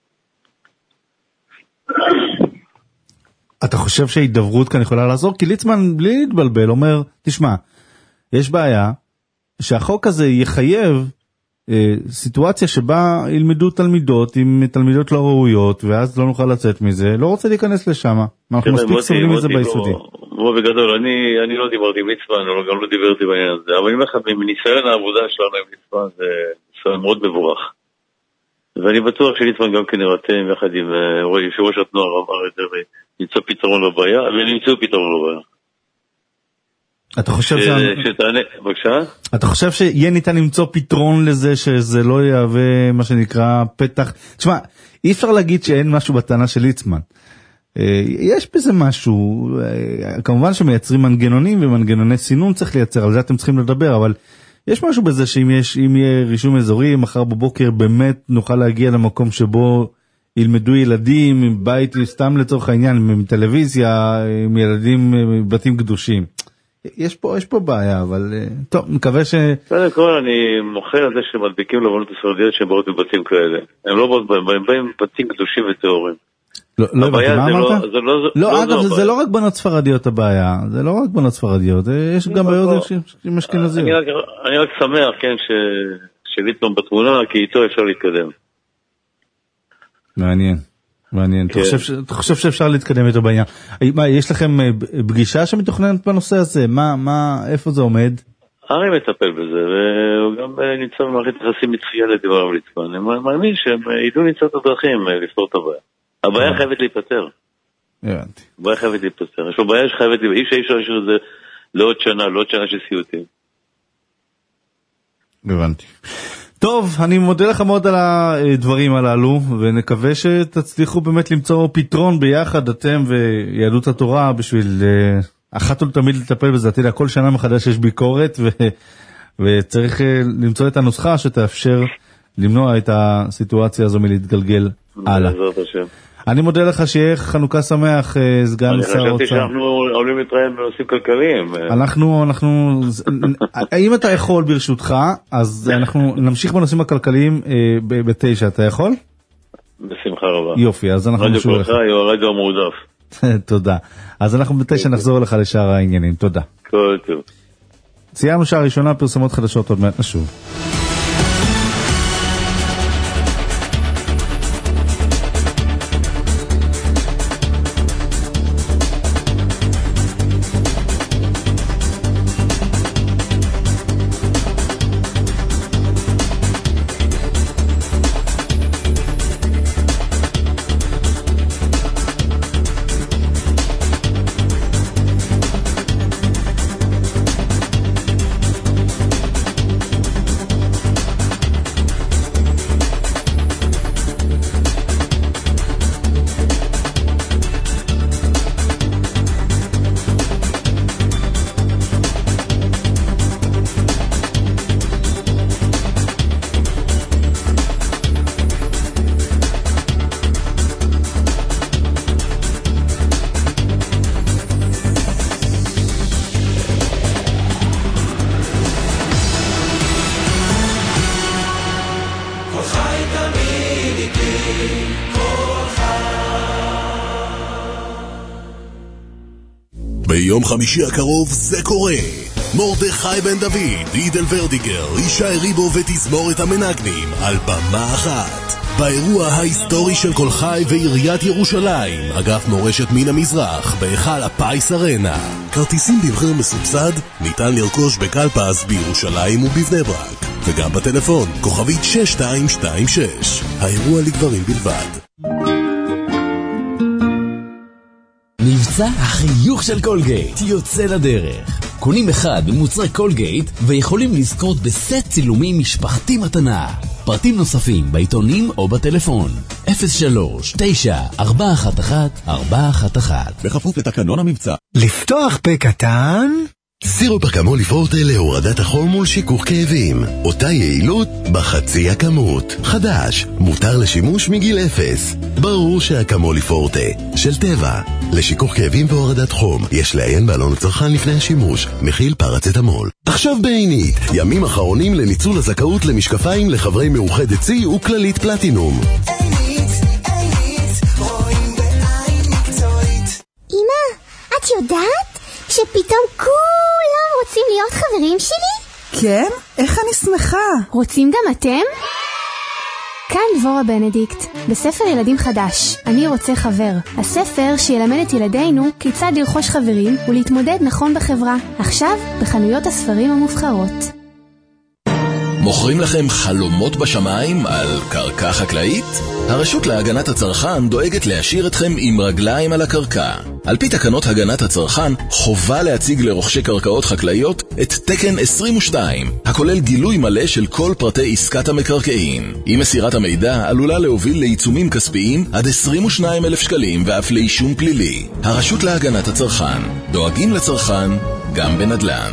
Speaker 2: אתה חושב שההידברות כאן יכולה לעזור? כי ליצמן בלי להתבלבל אומר, תשמע, יש בעיה שהחוק הזה יחייב אה, סיטואציה שבה ילמדו תלמידות עם תלמידות לא ראויות, ואז לא נוכל לצאת מזה, לא רוצה להיכנס לשם. אנחנו מספיק סובלים מזה ביסודי.
Speaker 4: בוא בגדול, אני, אני לא דיברתי עם ליצמן, אני גם לא דיברתי בעניין הזה, אבל אני אומר לך, מניסיון העבודה שלנו עם ליצמן, זה ניסיון מאוד מבורך. ואני בטוח שליצמן גם כן ירתם יחד עם יושב-ראש התנועה אמר את זה, למצוא פתרון לבעיה, ונמצאו פתרון לבעיה.
Speaker 2: אתה חושב ש...
Speaker 4: שתענה, בבקשה?
Speaker 2: אתה חושב שיהיה ניתן למצוא פתרון לזה שזה לא יהווה מה שנקרא פתח? תשמע, אי אפשר להגיד שאין משהו בטענה של ליצמן. יש בזה משהו, כמובן שמייצרים מנגנונים ומנגנוני סינון צריך לייצר, על זה אתם צריכים לדבר, אבל יש משהו בזה שאם יש, אם יהיה רישום אזורי, מחר בבוקר באמת נוכל להגיע למקום שבו ילמדו ילדים עם בית, סתם לצורך העניין, עם טלוויזיה, עם ילדים, בתים קדושים. יש פה, יש פה בעיה, אבל טוב, מקווה ש...
Speaker 4: קודם כל, אני מוכר על זה שמדביקים לבנות הספרדיות שהן באות בבתים כאלה. הם לא באות בהם, הם באים בתים קדושים וטהורים.
Speaker 2: לא, לא הבנתי, מה אמרת? לא, אגב, זה לא רק בנות ספרדיות הבעיה, זה לא רק בנות ספרדיות, יש גם בעיות עם אשכנזיות.
Speaker 4: אני רק שמח, כן, שליצמן בתמונה, כי איתו אפשר להתקדם.
Speaker 2: מעניין. מעניין. אתה חושב שאפשר להתקדם איתו בעניין? יש לכם פגישה שמתוכננת בנושא הזה? מה, איפה זה עומד?
Speaker 4: הרי מטפל בזה, והוא גם נמצא במערכת יחסים מצוינת עם הרב ליצמן. אני מאמין שהם ידעו למצוא את הדרכים לפתור את הבעיה. הבעיה חייבת להיפטר.
Speaker 2: הבנתי.
Speaker 4: הבעיה חייבת להיפטר. יש לו בעיה שחייבת להיפטר. איש האיש האיש הזה לעוד שנה, לעוד שנה של סיוטים.
Speaker 2: הבנתי. טוב, אני מודה לך מאוד על הדברים הללו, ונקווה שתצליחו באמת למצוא פתרון ביחד, אתם ויהדות התורה, בשביל אחת ולתמיד לטפל בזה. אתה יודע, כל שנה מחדש יש ביקורת, ו... וצריך למצוא את הנוסחה שתאפשר למנוע את הסיטואציה הזו מלהתגלגל הלאה. אני מודה לך שיהיה חנוכה שמח, סגן שר האוצר.
Speaker 4: אני חשבתי שאנחנו עולים להתראיין בנושאים כלכליים.
Speaker 2: אנחנו, אנחנו, האם אתה יכול ברשותך, אז אנחנו נמשיך בנושאים הכלכליים בתשע, אתה יכול?
Speaker 4: בשמחה רבה.
Speaker 2: יופי, אז אנחנו נשאר לך.
Speaker 4: רדיו קולך, רדיו המועדף.
Speaker 2: תודה. אז אנחנו בתשע נחזור לך לשאר העניינים, תודה.
Speaker 4: כל טוב.
Speaker 2: סיימנו שעה ראשונה, פרסומות חדשות, עוד מעט נשוב.
Speaker 1: ביום חמישי הקרוב זה קורה. מרדכי בן דוד, עידל ורדיגר, ישי ריבו ותזמורת המנגנים על במה אחת. באירוע ההיסטורי של כל חי ועיריית ירושלים, אגף מורשת מן המזרח, בהיכל הפייס ארנה. כרטיסים במחיר מסובסד ניתן לרכוש בקלפז בירושלים ובבני ברק, וגם בטלפון כוכבית שש שתיים שתיים שש. האירוע לגברים בלבד.
Speaker 8: מבצע החיוך של קולגייט יוצא לדרך. קונים אחד במוצרי קולגייט ויכולים לזכות בסט צילומים משפחתי מתנה. פרטים נוספים בעיתונים או בטלפון אפס שלוש תשע ארבע אחת אחת ארבע אחת אחת.
Speaker 21: בכפוף לתקנון המבצע.
Speaker 5: לפתוח פה קטן סירופ אקמולי פורטה להורדת החום מול שיכוך כאבים. אותה יעילות בחצי הכמות. חדש, מותר לשימוש מגיל אפס. ברור שאקמולי פורטה של טבע. לשיכוך כאבים והורדת חום יש לעיין בעלון הצרכן לפני השימוש. מכיל פרצטמול. עכשיו בעינית, ימים אחרונים לניצול הזכאות למשקפיים לחברי מאוחדת צי וכללית פלטינום.
Speaker 9: עינית, עינית, רואים בעין מקצועית.
Speaker 19: אמא, את יודעת שפתאום כולם רוצים להיות חברים שלי?
Speaker 24: כן? איך אני שמחה.
Speaker 19: רוצים גם אתם? כאן דבורה בנדיקט, בספר ילדים חדש, אני רוצה חבר. הספר שילמד את ילדינו כיצד לרכוש חברים ולהתמודד נכון בחברה. עכשיו בחנויות הספרים המובחרות.
Speaker 14: מוכרים לכם חלומות בשמיים על קרקע חקלאית? הרשות להגנת הצרכן דואגת להשאיר אתכם עם רגליים על הקרקע. על פי תקנות הגנת הצרכן, חובה להציג לרוכשי קרקעות חקלאיות את תקן עשרים ושתיים, הכולל גילוי מלא של כל פרטי עסקת המקרקעין. אי מסירת המידע עלולה להוביל לעיצומים כספיים עד עשרים ושניים אלף שקלים ואף לאישום פלילי. הרשות להגנת הצרכן, דואגים לצרכן גם בנדל"ן.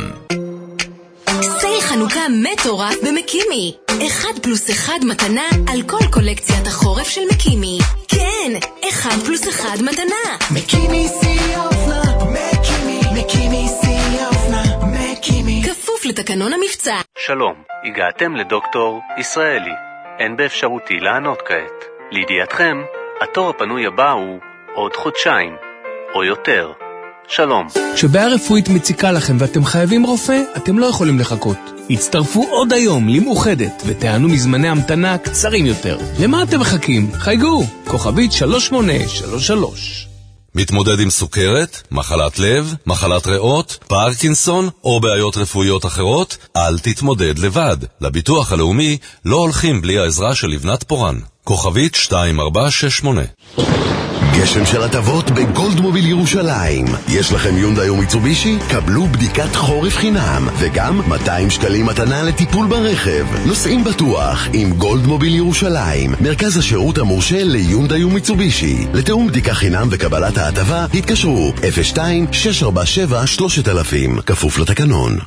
Speaker 10: סייל חנוכה מטורף במקימי. אחד פלוס אחד מתנה על כל קולקציית החורף של מקימי. כן, אחד פלוס אחד מתנה.
Speaker 9: מקימי שיא האופנה, מקימי, מקימי שיא האופנה, מקימי.
Speaker 10: כפוף לתקנון המבצע.
Speaker 25: שלום, הגעתם לדוקטור ישראלי. אין באפשרותי לענות כעת. לידיעתכם, התור הפנוי הבא הוא עוד חודשיים, או יותר. שלום.
Speaker 26: כשבעיה רפואית מציקה לכם ואתם חייבים רופא, אתם לא יכולים לחכות. הצטרפו עוד היום למאוחדת ותענו מזמני המתנה קצרים יותר. למה אתם מחכים? חייגו, כוכבית שלוש שמונה שלוש שלוש.
Speaker 27: מתמודד עם סוכרת, מחלת לב, מחלת ריאות, פרקינסון או בעיות רפואיות אחרות? אל תתמודד לבד. לביטוח הלאומי לא הולכים בלי העזרה של לבנת פורן. כוכבית שתיים ארבע שש שמונה.
Speaker 5: גשם של הטבות בגולדמוביל ירושלים. יש לכם יונדאי או מיצובישי? קבלו בדיקת חורף חינם וגם מאתיים שקלים מתנה לטיפול ברכב. נוסעים בטוח עם גולדמוביל ירושלים, מרכז השירות המורשה ליונדאי ומיצובישי. לתאום בדיקה חינם וקבלת ההטבה התקשרו אפס שתיים שש ארבע שבע שלושת אלפים, כפוף לתקנון.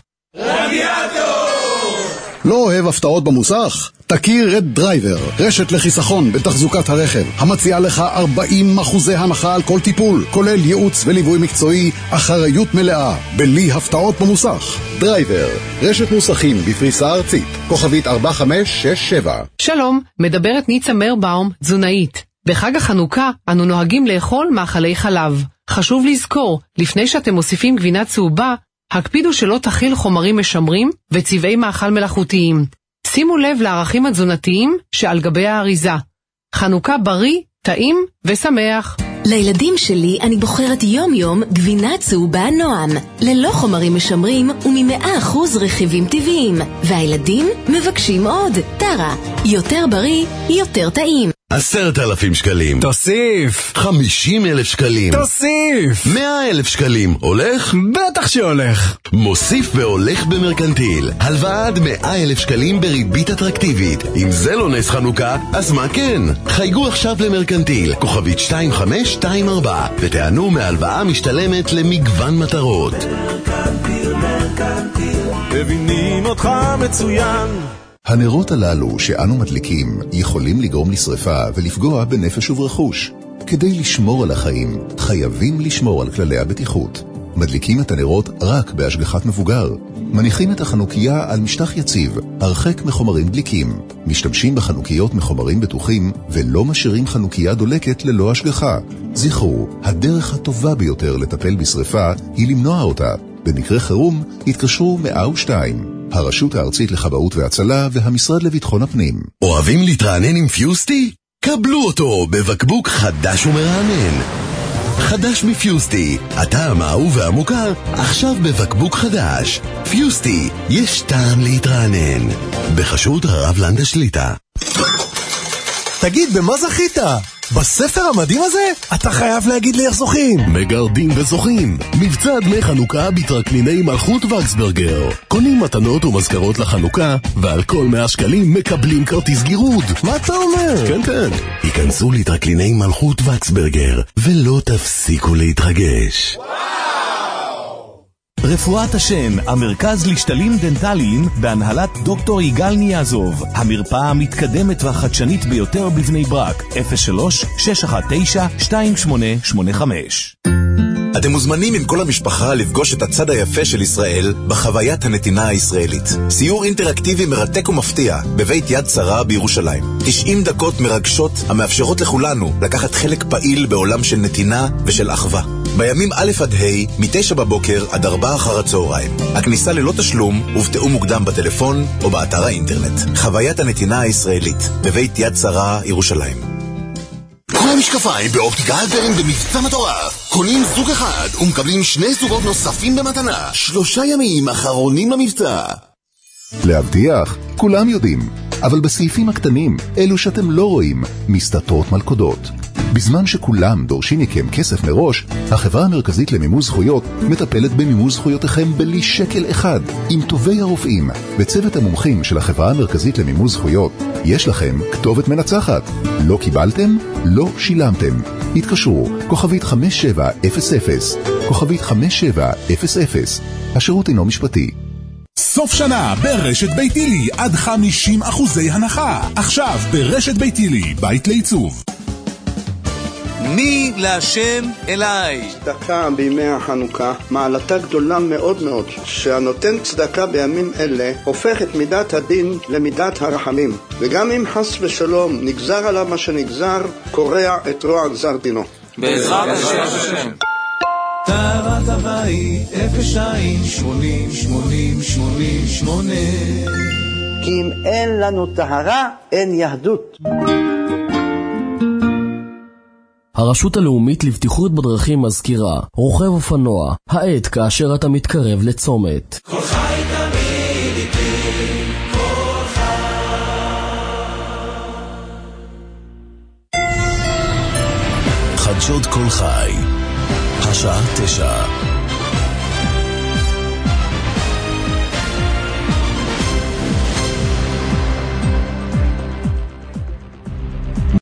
Speaker 28: לא אוהב הפתעות במוסך? תכיר את דרייבר, רשת לחיסכון בתחזוקת הרכב, המציעה לך ארבעים אחוזי הנחה על כל טיפול, כולל ייעוץ וליווי מקצועי, אחריות מלאה, בלי הפתעות במוסך. דרייבר, רשת מוסכים בפריסה ארצית, כוכבית ארבע חמש שש שבע.
Speaker 29: שלום, מדברת ניצה מרבאום, תזונאית. בחג החנוכה אנו נוהגים לאכול מאכלי חלב. חשוב לזכור, לפני שאתם מוסיפים גבינה צהובה, הקפידו שלא תכיל חומרים משמרים וצבעי מאכל מלאכותיים. שימו לב לערכים התזונתיים שעל גבי האריזה. חנוכה בריא, טעים ושמח.
Speaker 10: לילדים שלי אני בוחרת יום יום גבינה צהובה נועם, ללא חומרים משמרים ומ-מאה אחוז רכיבים טבעיים. והילדים מבקשים עוד. טרה, יותר בריא, יותר טעים.
Speaker 5: עשרת אלפים שקלים.
Speaker 26: תוסיף.
Speaker 5: חמישים אלף שקלים.
Speaker 26: תוסיף.
Speaker 5: מאה אלף שקלים. הולך?
Speaker 26: בטח שהולך.
Speaker 5: מוסיף והולך במרקנטיל. הלוואה עד מאה אלף שקלים בריבית אטרקטיבית. אם זה לא נס חנוכה, אז מה כן? חייגו עכשיו למרקנטיל, כוכבית שתיים חמש שתיים ארבע, ותענו מהלוואה משתלמת למגוון מטרות.
Speaker 30: מרקנטיל, מרקנטיל, מבינים אותך מצוין.
Speaker 31: הנרות הללו שאנו מדליקים יכולים לגרום לשריפה ולפגוע בנפש וברכוש. כדי לשמור על החיים, חייבים לשמור על כללי הבטיחות. מדליקים את הנרות רק בהשגחת מבוגר. מניחים את החנוכיה על משטח יציב, הרחק מחומרים דליקים. משתמשים בחנוכיות מחומרים בטוחים ולא משאירים חנוכיה דולקת ללא השגחה. זכרו, הדרך הטובה ביותר לטפל בשריפה היא למנוע אותה. במקרה חירום התקשרו מאה ושתיים. הרשות הארצית לכבאות והצלה והמשרד לביטחון הפנים.
Speaker 5: אוהבים להתרענן עם פיוסטי? קבלו אותו בבקבוק חדש ומרענן. חדש מפיוסטי, הטעם האהוב והמוכר, עכשיו בבקבוק חדש. פיוסטי, יש טעם להתרענן. בחסות הרב לנדה שליטה.
Speaker 32: תגיד, במה זכית? בספר המדהים הזה? אתה חייב להגיד לי איך זוכים.
Speaker 1: מגרדים וזוכים. מבצע דמי חנוכה בטרקליני מלכות וקסברגר. קונים מתנות ומזכרות לחנוכה, ועל כל מאה שקלים מקבלים כרטיס גירוד.
Speaker 32: מה אתה אומר?
Speaker 1: כן, כן.
Speaker 5: היכנסו לטרקליני מלכות וקסברגר, ולא תפסיקו להתרגש.
Speaker 8: רפואת השן, המרכז לשתלים דנטליים בהנהלת דוקטור יגאל ניאזוב. המרפאה המתקדמת והחדשנית ביותר בבני ברק. אפס שלוש שש אחת תשע שתיים שמונה שמונה חמש.
Speaker 3: אתם מוזמנים עם כל המשפחה לפגוש את הצד היפה של ישראל בחוויית הנתינה הישראלית. סיור אינטראקטיבי מרתק ומפתיע בבית יד שרה בירושלים. תשעים דקות מרגשות המאפשרות לכולנו לקחת חלק פעיל בעולם של נתינה ושל אחווה. בימים א' עד ה' מתשע בבוקר עד ארבע אחר הצהריים. הכניסה ללא תשלום ובתאום מוקדם בטלפון או באתר האינטרנט. חוויית הנתינה הישראלית בבית יד שרה ירושלים.
Speaker 1: כל המשקפיים באופטיקה הלפרין במבצע מטורף. קונים זוג אחד ומקבלים שני זוגות נוספים במתנה. שלושה ימים אחרונים למבצע.
Speaker 31: להבטיח, כולם יודעים, אבל בסעיפים הקטנים, אלו שאתם לא רואים, מסתתרות מלכודות. בזמן שכולם דורשים מכם כסף מראש, החברה המרכזית למימוש זכויות מטפלת במימוש זכויותיכם בלי שקל אחד. עם טובי הרופאים וצוות המומחים של החברה המרכזית למימוש זכויות, יש לכם כתובת מנצחת. לא קיבלתם? לא שילמתם. התקשרו, כוכבית חמש שבע אפס אפס, כוכבית חמש שבע אפס אפס. השירות אינו משפטי.
Speaker 11: סוף שנה ברשת ביתילי עד חמישים אחוזי הנחה. עכשיו ברשת ביתילי, בית לעיצוב.
Speaker 12: מי להשם אליי.
Speaker 13: צדקה בימי החנוכה מעלתה גדולה מאוד מאוד, שהנותן צדקה בימים אלה הופך את מידת הדין למידת הרחמים, וגם אם חס ושלום נגזר עליו מה שנגזר, קורע את רוע גזר דינו.
Speaker 12: בעזרת השם.
Speaker 30: טהרת הבית אפס שתיים שמונים שמונים שמונים שמונה.
Speaker 13: כי אם אין לנו טהרה, אין יהדות.
Speaker 15: הרשות הלאומית לבטיחות בדרכים מזכירה, רוכב אופנוע, העט כאשר אתה מתקרב לצומת.
Speaker 30: כל חי תמיד איתי, כל
Speaker 1: חי. חדשות כל חי, השעה תשע.